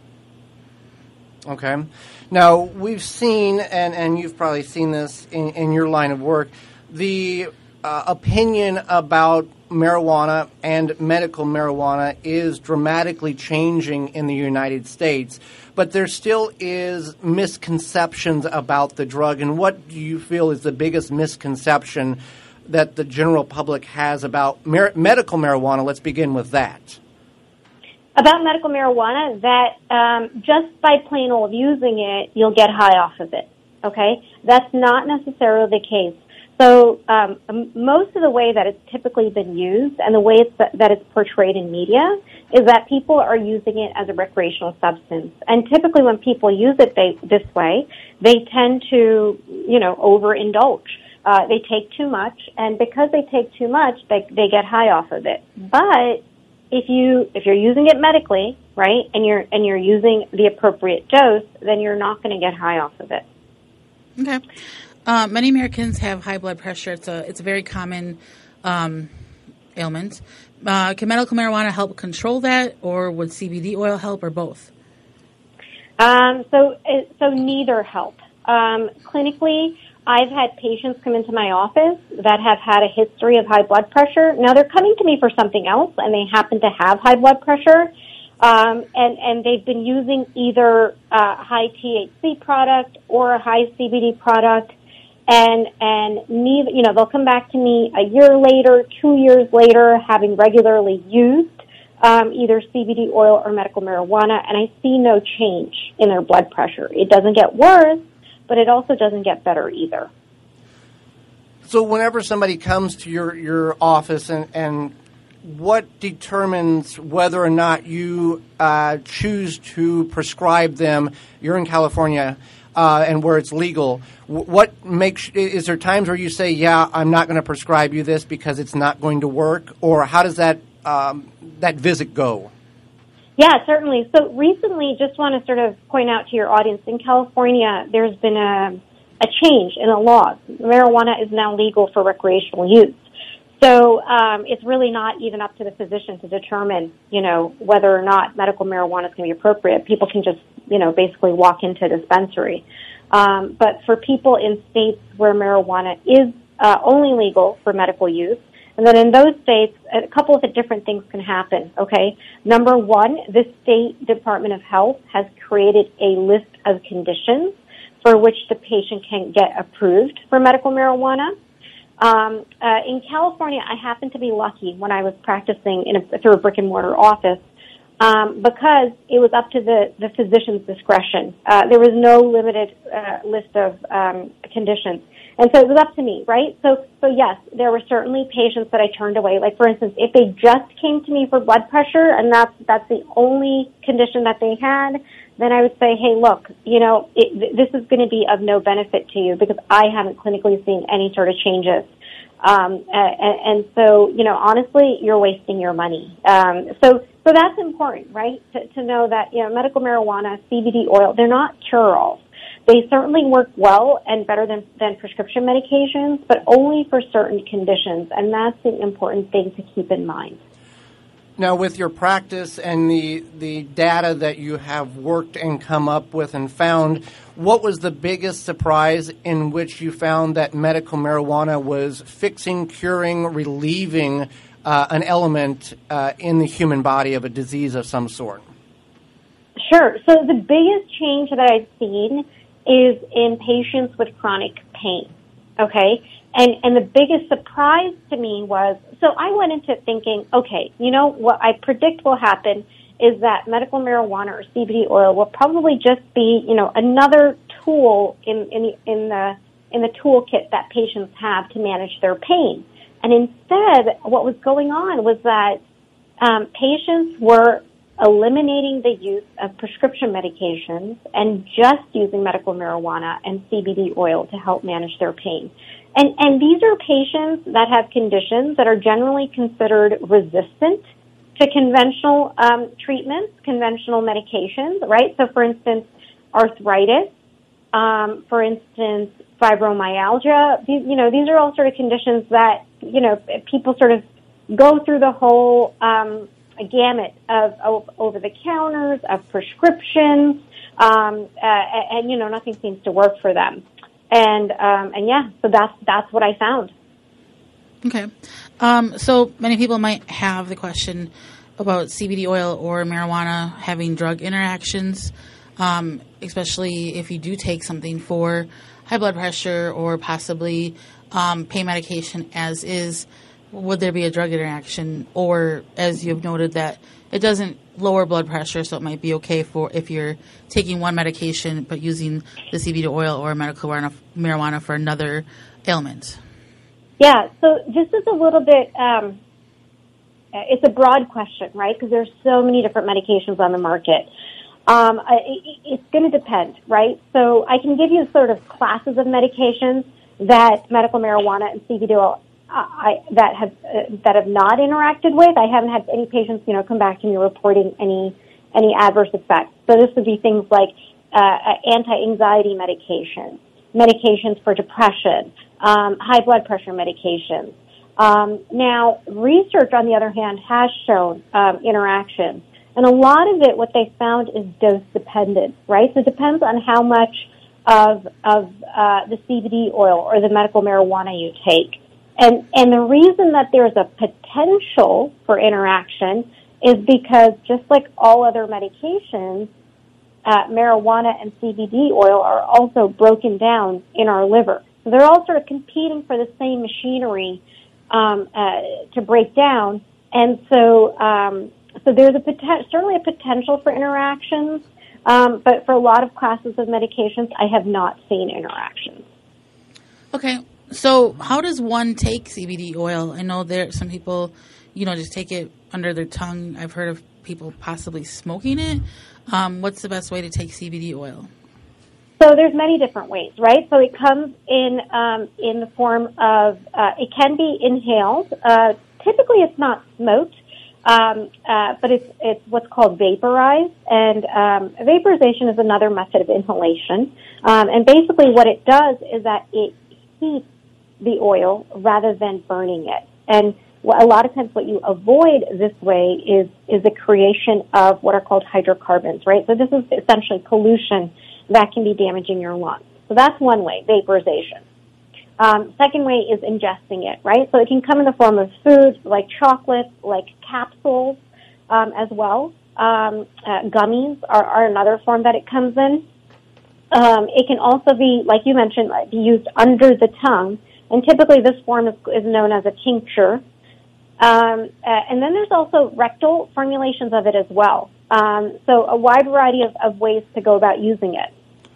Okay. Now, we've seen, and, and you've probably seen this in, in your line of work, the uh, uh, opinion about marijuana and medical marijuana is dramatically changing in the United States, but there still is misconceptions about the drug. And what do you feel is the biggest misconception that the general public has about mar- medical marijuana? Let's begin with that. About medical marijuana, that um, just by plain old using it, you'll get high off of it, okay? That's not necessarily the case. So um, most of the way that it's typically been used and the way it's, that it's portrayed in media is that people are using it as a recreational substance. And typically when people use it they, this way, they tend to, you know, overindulge. Uh, they take too much, and because they take too much, they, they get high off of it. But if you if you're using it medically, right, and you're and you're using the appropriate dose, then you're not going to get high off of it. Okay. Uh, many Americans have high blood pressure. It's a it's a very common um, ailment. Uh, can medical marijuana help control that, or would C B D oil help, or both? Um, so so neither help. Um, clinically, I've had patients come into my office that have had a history of high blood pressure. Now they're coming to me for something else, and they happen to have high blood pressure. Um, and, and they've been using either a high T H C product or a high C B D product. And, and neither, you know, they'll come back to me a year later, two years later, having regularly used, um, either C B D oil or medical marijuana, and I see no change in their blood pressure. It doesn't get worse, but it also doesn't get better either. So whenever somebody comes to your, your office, and, and what determines whether or not you uh, choose to prescribe them? You're in California. Uh, and where it's legal, what makes, is there times where you say, yeah, I'm not going to prescribe you this because it's not going to work? Or how does that um, that visit go? Yeah, certainly. So recently, just want to sort of point out to your audience, in California, there's been a, a change in the laws. Marijuana is now legal for recreational use. So um, it's really not even up to the physician to determine, you know, whether or not medical marijuana is going to be appropriate. People can just, you know, basically walk into a dispensary. Um, but for people in states where marijuana is uh, only legal for medical use, and then in those states, a couple of different things can happen, okay? Number one, the State Department of Health has created a list of conditions for which the patient can get approved for medical marijuana. Um, uh, in California, I happened to be lucky when I was practicing in a, through a brick and mortar office um, because it was up to the, the physician's discretion. Uh, there was no limited uh, list of um, conditions. And so it was up to me, right? So, so yes, there were certainly patients that I turned away. Like, for instance, if they just came to me for blood pressure and that's, that's the only condition that they had, then I would say, hey, look, you know, it, this is going to be of no benefit to you because I haven't clinically seen any sort of changes. Um, and, and so, you know, honestly, you're wasting your money. Um, so, so that's important, right? To, to know that, you know, medical marijuana, C B D oil, they're not cure-alls. They certainly work well and better than, than prescription medications, but only for certain conditions. And that's the important thing to keep in mind. Now, with your practice and the the data that you have worked and come up with and found, what was the biggest surprise in which you found that medical marijuana was fixing, curing, relieving uh, an element uh, in the human body of a disease of some sort? Sure. So the biggest change that I've seen is in patients with chronic pain, okay? And and the biggest surprise to me was, so I went into thinking, okay, you know, what I predict will happen is that medical marijuana or C B D oil will probably just be, you know, another tool in, in, the, in the in the toolkit that patients have to manage their pain. And instead, what was going on was that um, patients were eliminating the use of prescription medications and just using medical marijuana and C B D oil to help manage their pain. And, and these are patients that have conditions that are generally considered resistant to conventional um, treatments, conventional medications, right? So, for instance, arthritis, um, for instance, fibromyalgia. These, you know, these are all sort of conditions that, you know, people sort of go through the whole um, gamut of, of over-the-counters, of prescriptions, um, uh, and, and, you know, nothing seems to work for them. And um, and yeah, so that's that's what I found. Okay. Um, so many people might have the question about C B D oil or marijuana having drug interactions, um, especially if you do take something for high blood pressure or possibly um, pain medication as is. Would there be a drug interaction? Or, as you've noted, that it doesn't lower blood pressure, so it might be okay for if you're taking one medication but using the C B D oil or medical marijuana for another ailment? Yeah, so this is a little bit, um, it's a broad question, right? Because there's so many different medications on the market. Um, it, it's going to depend, right? So I can give you sort of classes of medications that medical marijuana and C B D oil uh, I, that have uh, that have not interacted with. I haven't had any patients, you know, come back to me reporting any any adverse effects. So this would be things like uh, anti-anxiety medications, medications for depression, um, high blood pressure medications. Um, now, research, on the other hand, has shown um, interactions. And a lot of it, what they found, is dose dependent, right? So it depends on how much of of uh, the C B D oil or the medical marijuana you take. And and the reason that there's a potential for interaction is because just like all other medications, uh, marijuana and C B D oil are also broken down in our liver. So they're all sort of competing for the same machinery um, uh, to break down. And so um, so there's a poten- certainly a potential for interactions, um, but for a lot of classes of medications, I have not seen interactions. Okay. So how does one take C B D oil? I know there some people, you know, just take it under their tongue. I've heard of people possibly smoking it. Um, what's the best way to take C B D oil? So there's many different ways, right? So it comes in um, in the form of, uh, it can be inhaled. Uh, typically it's not smoked, um, uh, but it's it's what's called vaporized. And um, vaporization is another method of inhalation. Um, and basically what it does is that it heats the oil rather than burning it. And a lot of times what you avoid this way is, is the creation of what are called hydrocarbons, right? So this is essentially pollution that can be damaging your lungs. So that's one way, vaporization. Um, second way is ingesting it, right? So it can come in the form of food, like chocolates, like capsules um, as well. Um, uh, gummies are, are another form that it comes in. Um, it can also be, like you mentioned, be used under the tongue. And typically this form is, is known as a tincture. Um, uh, and then there's also rectal formulations of it as well. Um, so a wide variety of, of ways to go about using it.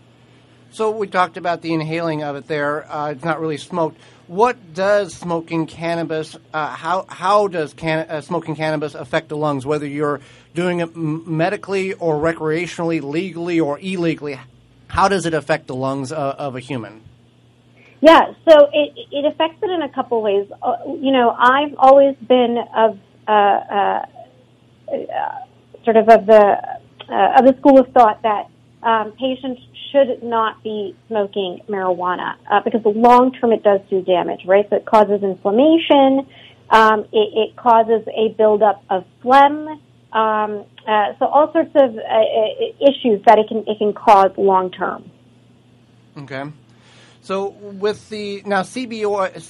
So we talked about the inhaling of it there. Uh, it's not really smoked. What does smoking cannabis, uh, how how does can, uh, smoking cannabis affect the lungs, whether you're doing it m- medically or recreationally, legally or illegally? How does it affect the lungs uh, of a human? Yeah, so it, it affects it in a couple ways. Uh, you know, I've always been of uh, uh, uh, sort of of the uh, of the school of thought that um, patients should not be smoking marijuana uh, because long term it does do damage, right? So it causes inflammation, um, it, it causes a buildup of phlegm. Um, uh, so all sorts of uh, issues that it can it can cause long term. Okay, so with the now C B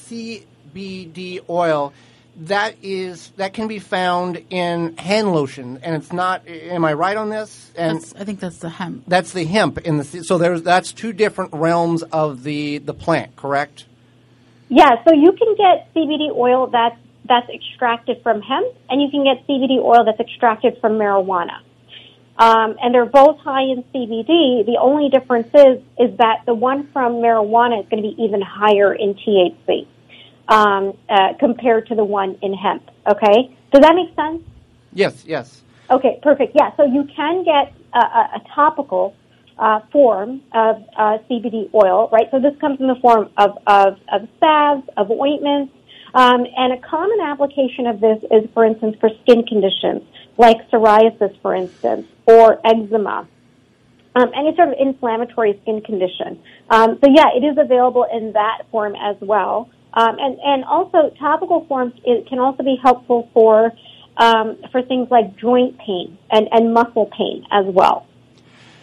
D oil, that is that can be found in hand lotion, and it's not. Am I right on this? And that's, I think that's the hemp. That's the hemp in the. So there's that's two different realms of the the plant, correct? Yeah. So you can get C B D oil that's that's extracted from hemp, and you can get C B D oil that's extracted from marijuana. Um, and they're both high in C B D. The only difference is, is that the one from marijuana is going to be even higher in T H C um, uh, compared to the one in hemp. Okay? Does that make sense? Yes, yes. Okay, perfect. Yeah, so you can get a, a, a topical uh, form of uh, C B D oil, right? So this comes in the form of, of, of salves, of ointments. Um, and a common application of this is, for instance, for skin conditions like psoriasis, for instance, or eczema, um, any sort of inflammatory skin condition. Um, so, yeah, it is available in that form as well. Um, and, and also topical forms it can also be helpful for um, for things like joint pain and, and muscle pain as well.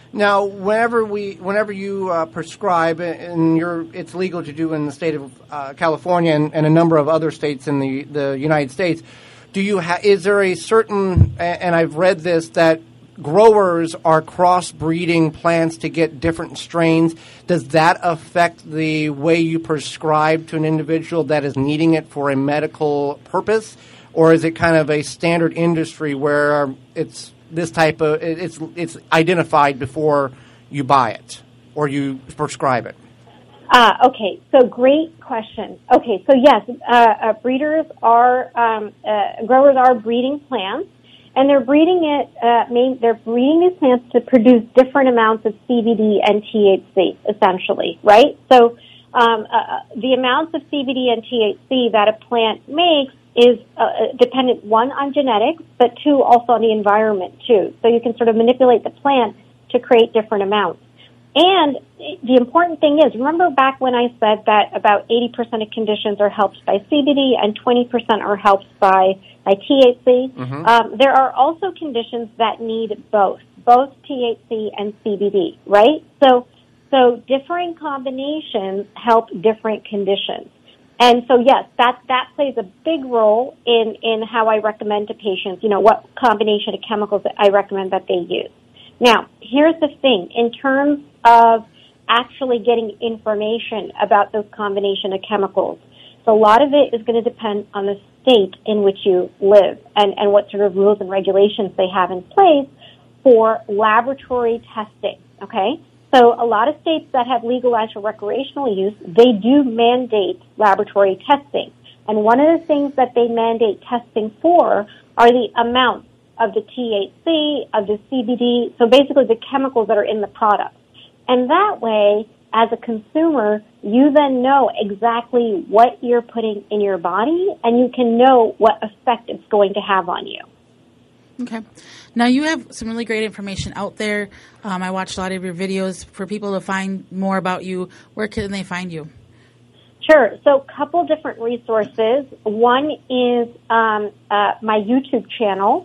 Now, whenever we, whenever you uh, prescribe, and you're, it's legal to do in the state of uh, California and, and a number of other states in the, the United States, do you ha- is there a certain, and I've read this, that growers are crossbreeding plants to get different strains? Does that affect the way you prescribe to an individual that is needing it for a medical purpose? Or is it kind of a standard industry where it's this type of, it's it's identified before you buy it or you prescribe it? Uh, okay, so great question. Okay, so yes, uh, uh, breeders are, um, uh, growers are breeding plants, and they're breeding it, uh, main, they're breeding these plants to produce different amounts of C B D and T H C, essentially, right? So um, uh, the amounts of C B D and T H C that a plant makes is uh, dependent, one, on genetics, but two, also on the environment, too. So you can sort of manipulate the plant to create different amounts. And the important thing is, remember back when I said that about eighty percent of conditions are helped by C B D and twenty percent are helped by, by T H C? Mm-hmm. Um, there are also conditions that need both, both T H C and C B D, right? So, so differing combinations help different conditions. And so, yes, that, that plays a big role in, in how I recommend to patients, you know, what combination of chemicals that I recommend that they use. Now, here's the thing. In terms of actually getting information about those combination of chemicals, so a lot of it is going to depend on the state in which you live and, and what sort of rules and regulations they have in place for laboratory testing, okay? So a lot of states that have legalized for recreational use, they do mandate laboratory testing. And one of the things that they mandate testing for are the amounts of the T H C, of the C B D, so basically the chemicals that are in the product. And that way, as a consumer, you then know exactly what you're putting in your body, and you can know what effect it's going to have on you. Okay. Now, you have some really great information out there. Um, I watched a lot of your videos. For people to find more about you, where can they find you? Sure. So a couple different resources. One is um, uh, my YouTube channel.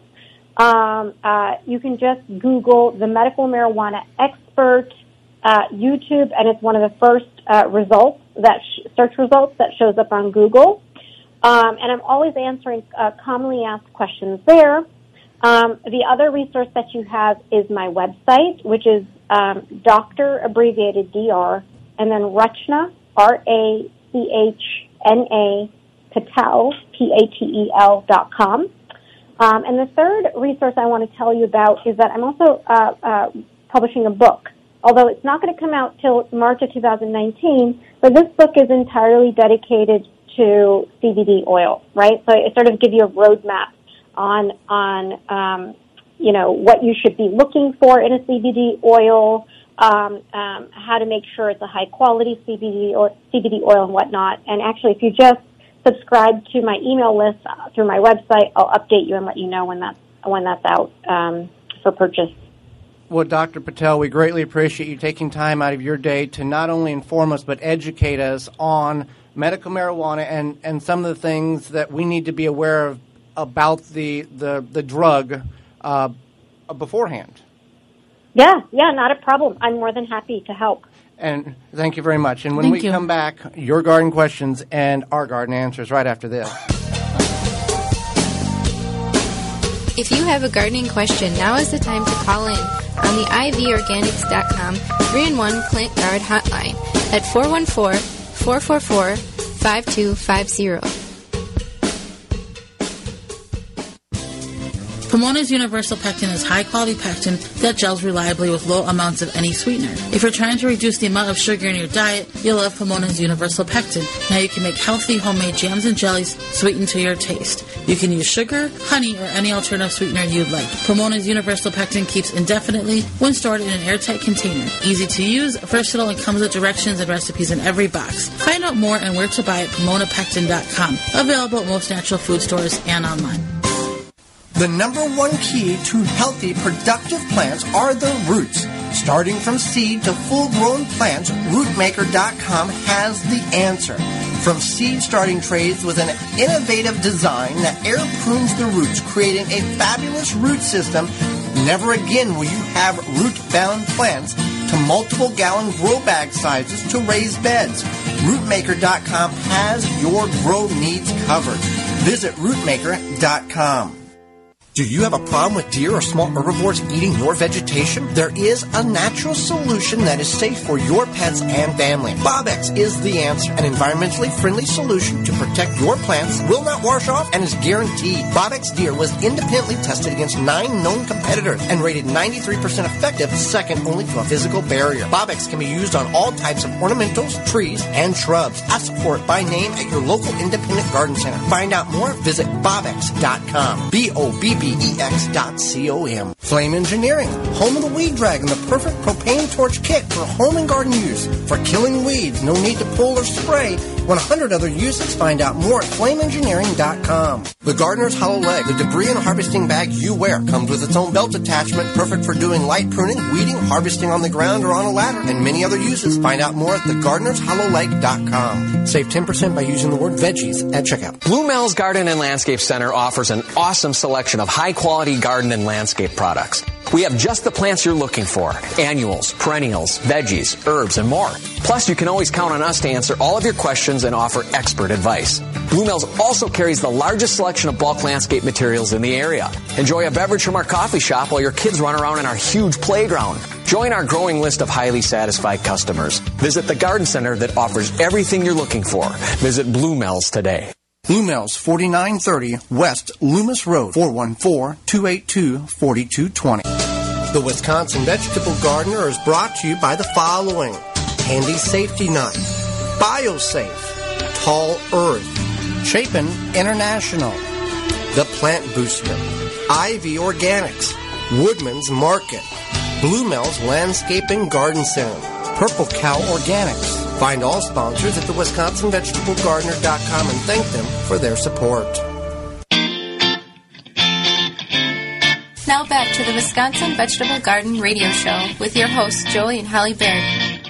Um, uh, you can just Google the Medical Marijuana Expert uh, YouTube, and it's one of the first uh, results, that sh- search results that shows up on Google. Um, and I'm always answering uh, commonly asked questions there. Um, the other resource that you have is my website, which is um, Doctor abbreviated D R, and then Rachna, R A C H N A, Patel, P A T E L dot com. Um, and the third resource I want to tell you about is that I'm also uh, uh, publishing a book, although it's not going to come out till March of two thousand nineteen, but this book is entirely dedicated to C B D oil, right? So it sort of gives you a roadmap on, on, um, you know, what you should be looking for in a C B D oil, um, um, how to make sure it's a high quality C B D or C B D oil and whatnot. And actually, if you just subscribe to my email list uh, through my website, I'll update you and let you know when that's, when that's out, um, for purchase. Well, Doctor Patel, we greatly appreciate you taking time out of your day to not only inform us but educate us on medical marijuana and, and some of the things that we need to be aware of about the the, the drug uh, beforehand. Yeah, yeah, not a problem. I'm more than happy to help. And thank you very much. And when Thank we you. come back, your garden questions and our garden answers right after this. If you have a gardening question, now is the time to call in on the I V organics dot com three in one Plant Guard hotline at four one four, four four four, five two five zero. Pomona's Universal Pectin is high-quality pectin that gels reliably with low amounts of any sweetener. If you're trying to reduce the amount of sugar in your diet, you'll love Pomona's Universal Pectin. Now you can make healthy homemade jams and jellies sweetened to your taste. You can use sugar, honey, or any alternative sweetener you'd like. Pomona's Universal Pectin keeps indefinitely when stored in an airtight container. Easy to use, versatile, and comes with directions and recipes in every box. Find out more and where to buy at pomona pectin dot com. Available at most natural food stores and online. The number one key to healthy, productive plants are the roots. Starting from seed to full-grown plants, root maker dot com has the answer. From seed starting trays with an innovative design that air prunes the roots, creating a fabulous root system Never again will you have root-bound plants to multiple gallon grow bag sizes to raised beds. root maker dot com has your grow needs covered. Visit root maker dot com. Do you have a problem with deer or small herbivores eating your vegetation? There is a natural solution that is safe for your pets and family. Bobex is the answer. An environmentally friendly solution to protect your plants, will not wash off, and is guaranteed. Bobex Deer was independently tested against nine known competitors and rated ninety-three percent effective, second only to a physical barrier. Bobex can be used on all types of ornamentals, trees, and shrubs. Ask for it by name at your local independent garden center. Find out more, visit bobex dot com. B O B B E X dot C O M. Flame Engineering, home of the Weed Dragon, the perfect propane torch kit for home and garden use. For killing weeds, no need to pull or spray. one hundred other uses. Find out more at flame engineering dot com. The Gardener's Hollow Leg, the debris and harvesting bag you wear, comes with its own belt attachment, perfect for doing light pruning, weeding, harvesting on the ground or on a ladder, and many other uses. Find out more at the gardeners hollow leg dot com. Save ten percent by using the word veggies at checkout. Blue Mel's Garden and Landscape Center offers an awesome selection of high-quality garden and landscape products. We have just the plants you're looking for: annuals, perennials, veggies, herbs, and more. Plus, you can always count on us to answer all of your questions and offer expert advice. Blue Mel's also carries the largest selection of bulk landscape materials in the area. Enjoy a beverage from our coffee shop while your kids run around in our huge playground. Join our growing list of highly satisfied customers. Visit the garden center that offers everything you're looking for. Visit Blue Mel's today. Blue Mel's, forty-nine thirty West Loomis Road, four one four, two eight two, four two two zero. The Wisconsin Vegetable Gardener is brought to you by the following: Handy Safety Knife, BioSafe, Tall Earth, Chapin International, The Plant Booster, Ivy Organics, Woodman's Market, Blue Mel's Landscape and Garden Center, Purple Cow Organics. Find all sponsors at the Wisconsin Vegetable Gardener dot com and thank them for their support. Now back to the Wisconsin Vegetable Garden Radio Show with your hosts, Joey and Holly Baird.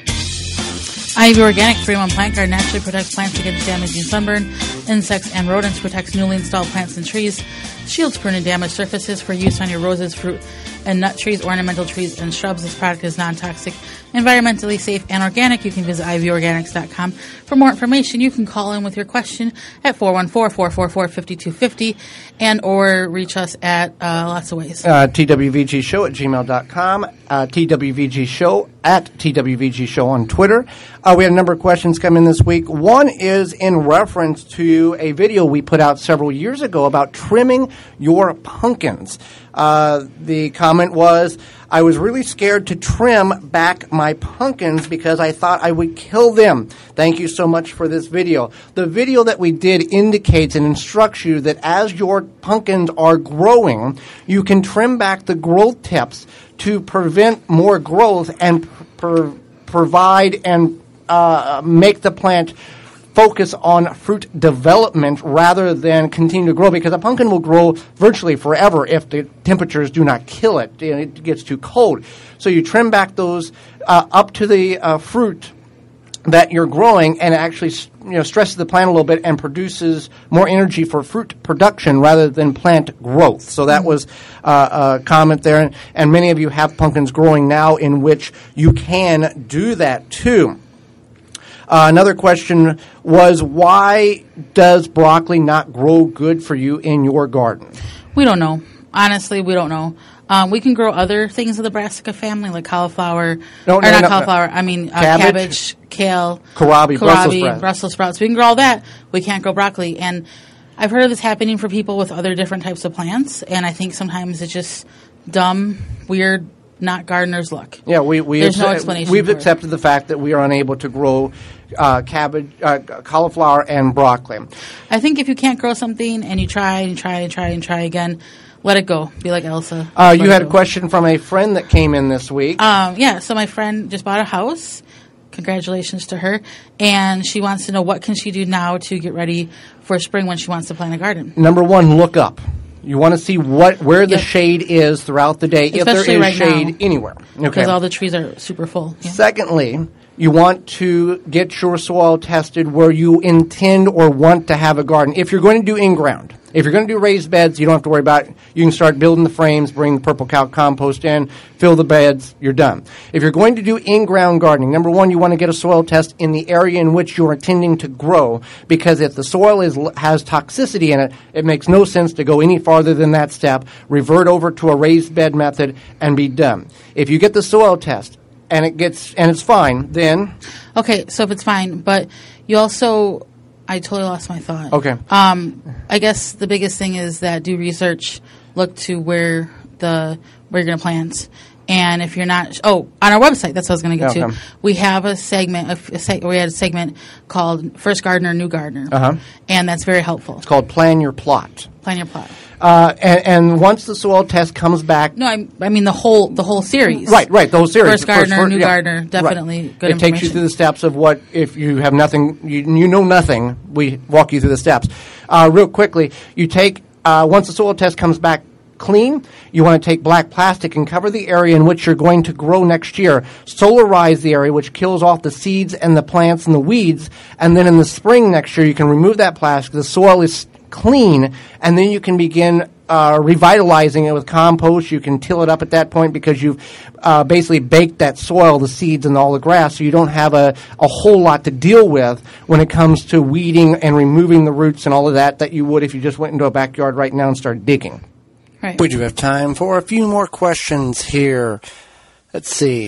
Ivy Organic three in one Plant Guard naturally protects plants against damaging sunburn, insects, and rodents, protects newly installed plants and trees, shields prune and damaged surfaces for use on your roses, fruit, and nut trees, ornamental trees, and shrubs. This product is non-toxic, environmentally safe, and organic. You can visit ivy organics dot com for more information. You can call in with your question at four one four, four four four, five two five zero and or reach us at uh, lots of ways. Uh, T W V G show at gmail dot com, uh, T W V G show at T W V G show on Twitter. Uh, we had a number of questions come in this week. One is in reference to a video we put out several years ago about trimming your pumpkins. Uh, the comment was, I was really scared to trim back my pumpkins because I thought I would kill them. Thank you so much for this video. The video that we did indicates and instructs you that as your pumpkins are growing, you can trim back the growth tips to prevent more growth and pr- provide and uh, make the plant focus on fruit development rather than continue to grow, because a pumpkin will grow virtually forever if the temperatures do not kill it. It gets too cold. So you trim back those uh, up to the uh, fruit that you're growing, and it actually you know, stresses the plant a little bit and produces more energy for fruit production rather than plant growth. So that was uh, a comment there. And, and many of you have pumpkins growing now in which you can do that too. Uh, another question was, why does broccoli not grow good for you in your garden? We don't know. Honestly, we don't know. Um, we can grow other things of the brassica family, like cauliflower, no, or no, not no, cauliflower, no. I mean uh, cabbage, cabbage, kale, kohlrabi, Brussels sprouts. Brussels sprouts. We can grow all that. We can't grow broccoli. And I've heard of this happening for people with other different types of plants, and I think sometimes it's just dumb, weird, not gardener's luck. Yeah, we, we There's no accept, explanation we've for it. accepted the fact that we are unable to grow uh, cabbage, uh, cauliflower, and broccoli. I think if you can't grow something and you try and try and try and try again, let it go. Be like Elsa. Uh, you Let had it a go. question from a friend that came in this week. Um, yeah, so my friend just bought a house. Congratulations to her. And she wants to know, what can she do now to get ready for spring when she wants to plant a garden? Number one, look up. You want to see what where the Yep. shade is throughout the day, Especially if there is right shade now, anywhere. Okay. Because all the trees are super full. Yeah. Secondly, you want to get your soil tested where you intend or want to have a garden. If you're going to do in-ground, if you're going to do raised beds, you don't have to worry about it. You can start building the frames, bring the purple cow compost in, fill the beds, you're done. If you're going to do in-ground gardening, number one, you want to get a soil test in the area in which you're intending to grow, because if the soil is has toxicity in it, it makes no sense to go any farther than that step, revert over to a raised bed method, and be done. If you get the soil test, and it gets and it's fine, then okay. So if it's fine, but you also, I totally lost my thought. Okay. Um, I guess the biggest thing is that do research, look to where the where you're going to plant, and if you're not, oh, on our website, that's what I was going to get Okay. to. We have a segment, a, a seg, we had a segment called First Gardener, New Gardener, Uh-huh. and that's very helpful. it's called Plan Your Plot. Plan your plot. Uh, and, and once the soil test comes back, No, I, I mean the whole the whole series. right, right, the whole series. First Gardener, First- New yeah. Gardener, definitely Right. good It takes you information. through the steps of what, if you have nothing, you, you know nothing, we walk you through the steps. Uh, real quickly, you take, uh, once the soil test comes back clean, you want to take black plastic and cover the area in which you're going to grow next year. Solarize the area, which kills off the seeds and the plants and the weeds, and then in the spring next year, you can remove that plastic. The soil is clean, and then you can begin uh, revitalizing it with compost. You can till it up at that point because you've uh, basically baked that soil, the seeds, and all the grass, so you don't have a, a whole lot to deal with when it comes to weeding and removing the roots and all of that that you would if you just went into a backyard right now and started digging. Right. We do have time for a few more questions here. Let's see.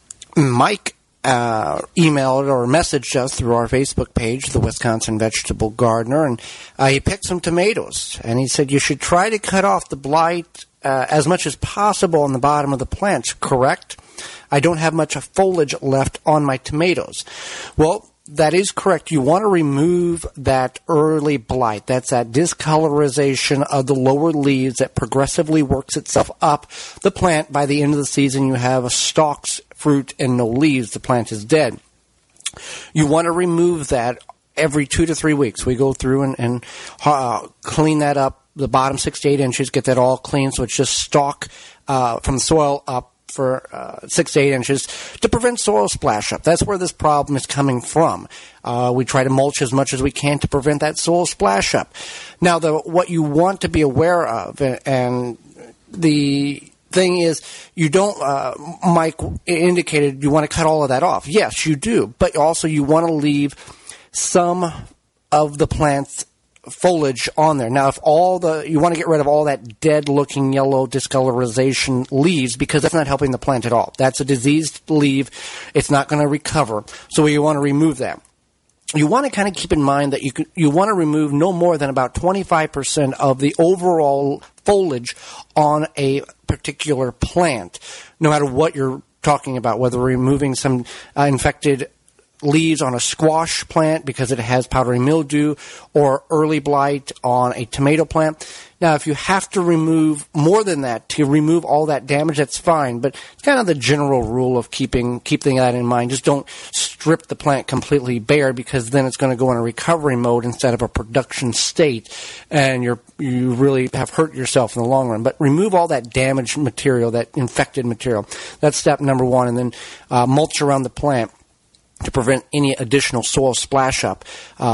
Mike uh, emailed or messaged us through our Facebook page, the Wisconsin Vegetable Gardener, and uh, he picked some tomatoes. And he said you should try to cut off the blight uh, as much as possible on the bottom of the plants, correct? I don't have much foliage left on my tomatoes. Well, that is correct. You want to remove that early blight. That's that discolorization of the lower leaves that progressively works itself up the plant. By the end of the season, you have stalks, fruit, and no leaves. The plant is dead. You want to remove that every two to three weeks. We go through and, and uh, clean that up, the bottom six to eight inches, get that all clean so it's just stalk uh, from the soil up for uh, six to eight inches to prevent soil splash up. That's where this problem is coming from. Uh, we try to mulch as much as we can to prevent that soil splash up. Now, the, what you want to be aware of, and, and the thing is, you don't, uh, Mike indicated you want to cut all of that off. Yes, you do, but also you want to leave some of the plant's foliage on there. Now, if all the, you want to get rid of all that dead-looking yellow discolorization leaves, because that's not helping the plant at all. That's a diseased leaf. It's not going to recover. So you want to remove that. You want to kind of keep in mind that you can, you want to remove no more than about twenty-five percent of the overall foliage on a particular plant, no matter what you're talking about, whether removing some uh, infected leaves on a squash plant because it has powdery mildew, or early blight on a tomato plant. Now, if you have to remove more than that to remove all that damage, that's fine, but it's kind of the general rule of keeping keeping that in mind. Just don't strip the plant completely bare, because then it's going to go in a recovery mode instead of a production state, and you're you really have hurt yourself in the long run. But remove all that damaged material, that infected material. That's step number one, and then uh, mulch around the plant to prevent any additional soil splash up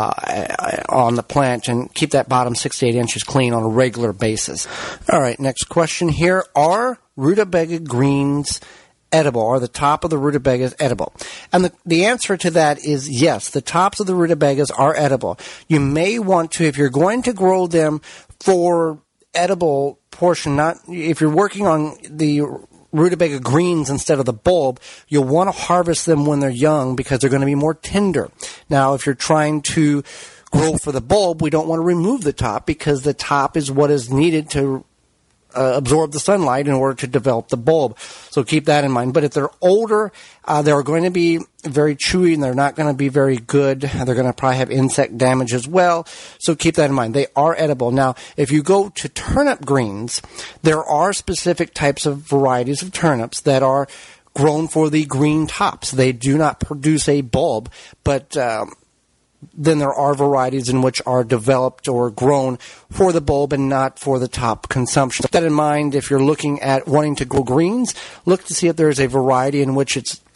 uh, on the plant, and keep that bottom six to eight inches clean on a regular basis. All right, next question here. Are rutabaga greens edible? Are the top of the rutabagas edible? And the, the answer to that is yes, the tops of the rutabagas are edible. You may want to, if you're going to grow them for edible portion, not if you're working on the rutabaga greens instead of the bulb, you'll want to harvest them when they're young because they're going to be more tender. Now, if you're trying to grow for the bulb, we don't want to remove the top because the top is what is needed to uh, absorb the sunlight in order to develop the bulb. So keep that in mind. But if they're older, uh, they're going to be very chewy and they're not going to be very good. They're going to probably have insect damage as well. So keep that in mind. They are edible. Now, if you go to turnip greens, there are specific types of varieties of turnips that are grown for the green tops. They do not produce a bulb, but um, then there are varieties in which are developed or grown for the bulb and not for the top consumption. Keep that in mind if you're looking at wanting to grow greens. Look to see if there is a variety in which it's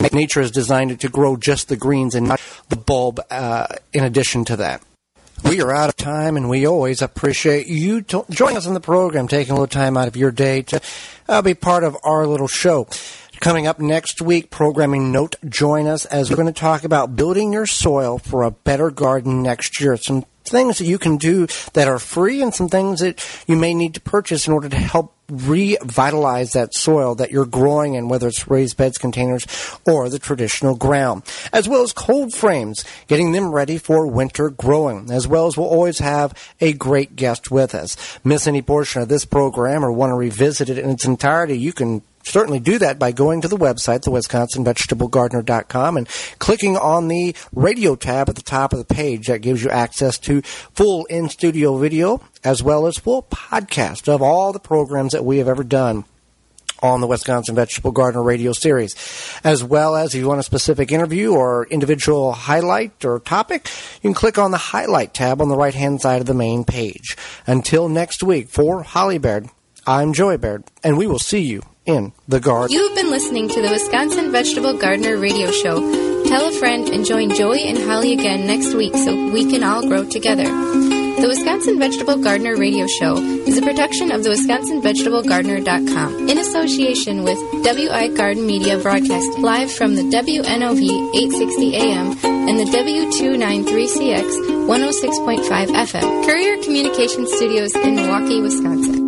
Nature has designed it to grow just the greens and not the bulb uh, in addition to that. We are out of time, and we always appreciate you to- joining us in the program, taking a little time out of your day to uh, be part of our little show. Coming up next week, Programming Note, join us as we're going to talk about building your soil for a better garden next year. Some things that you can do that are free and some things that you may need to purchase in order to help revitalize that soil that you're growing in, whether it's raised beds, containers, or the traditional ground, as well as cold frames, getting them ready for winter growing, as well as we'll always have a great guest with us. Miss any portion of this program or want to revisit it in its entirety, you can certainly do that by going to the website, the Wisconsin Vegetable Gardener dot com, and clicking on the radio tab at the top of the page. That gives you access to full in-studio video as well as full podcast of all the programs that we have ever done on the Wisconsin Vegetable Gardener radio series. As well as if you want a specific interview or individual highlight or topic, you can click on the highlight tab on the right-hand side of the main page. Until next week, for Holly Baird, I'm Joey Baird, and we will see you in the garden. You've been listening to the Wisconsin Vegetable Gardener Radio Show. Tell a friend and join Joey and Holly again next week so we can all grow together. The Wisconsin Vegetable Gardener Radio Show is a production of the Wisconsin Vegetable Gardener dot com in association with W I Garden Media Broadcasting, live from the W N O V eight sixty A M and the W two ninety-three C X one oh six point five F M, Courier Communication Studios in Milwaukee, Wisconsin.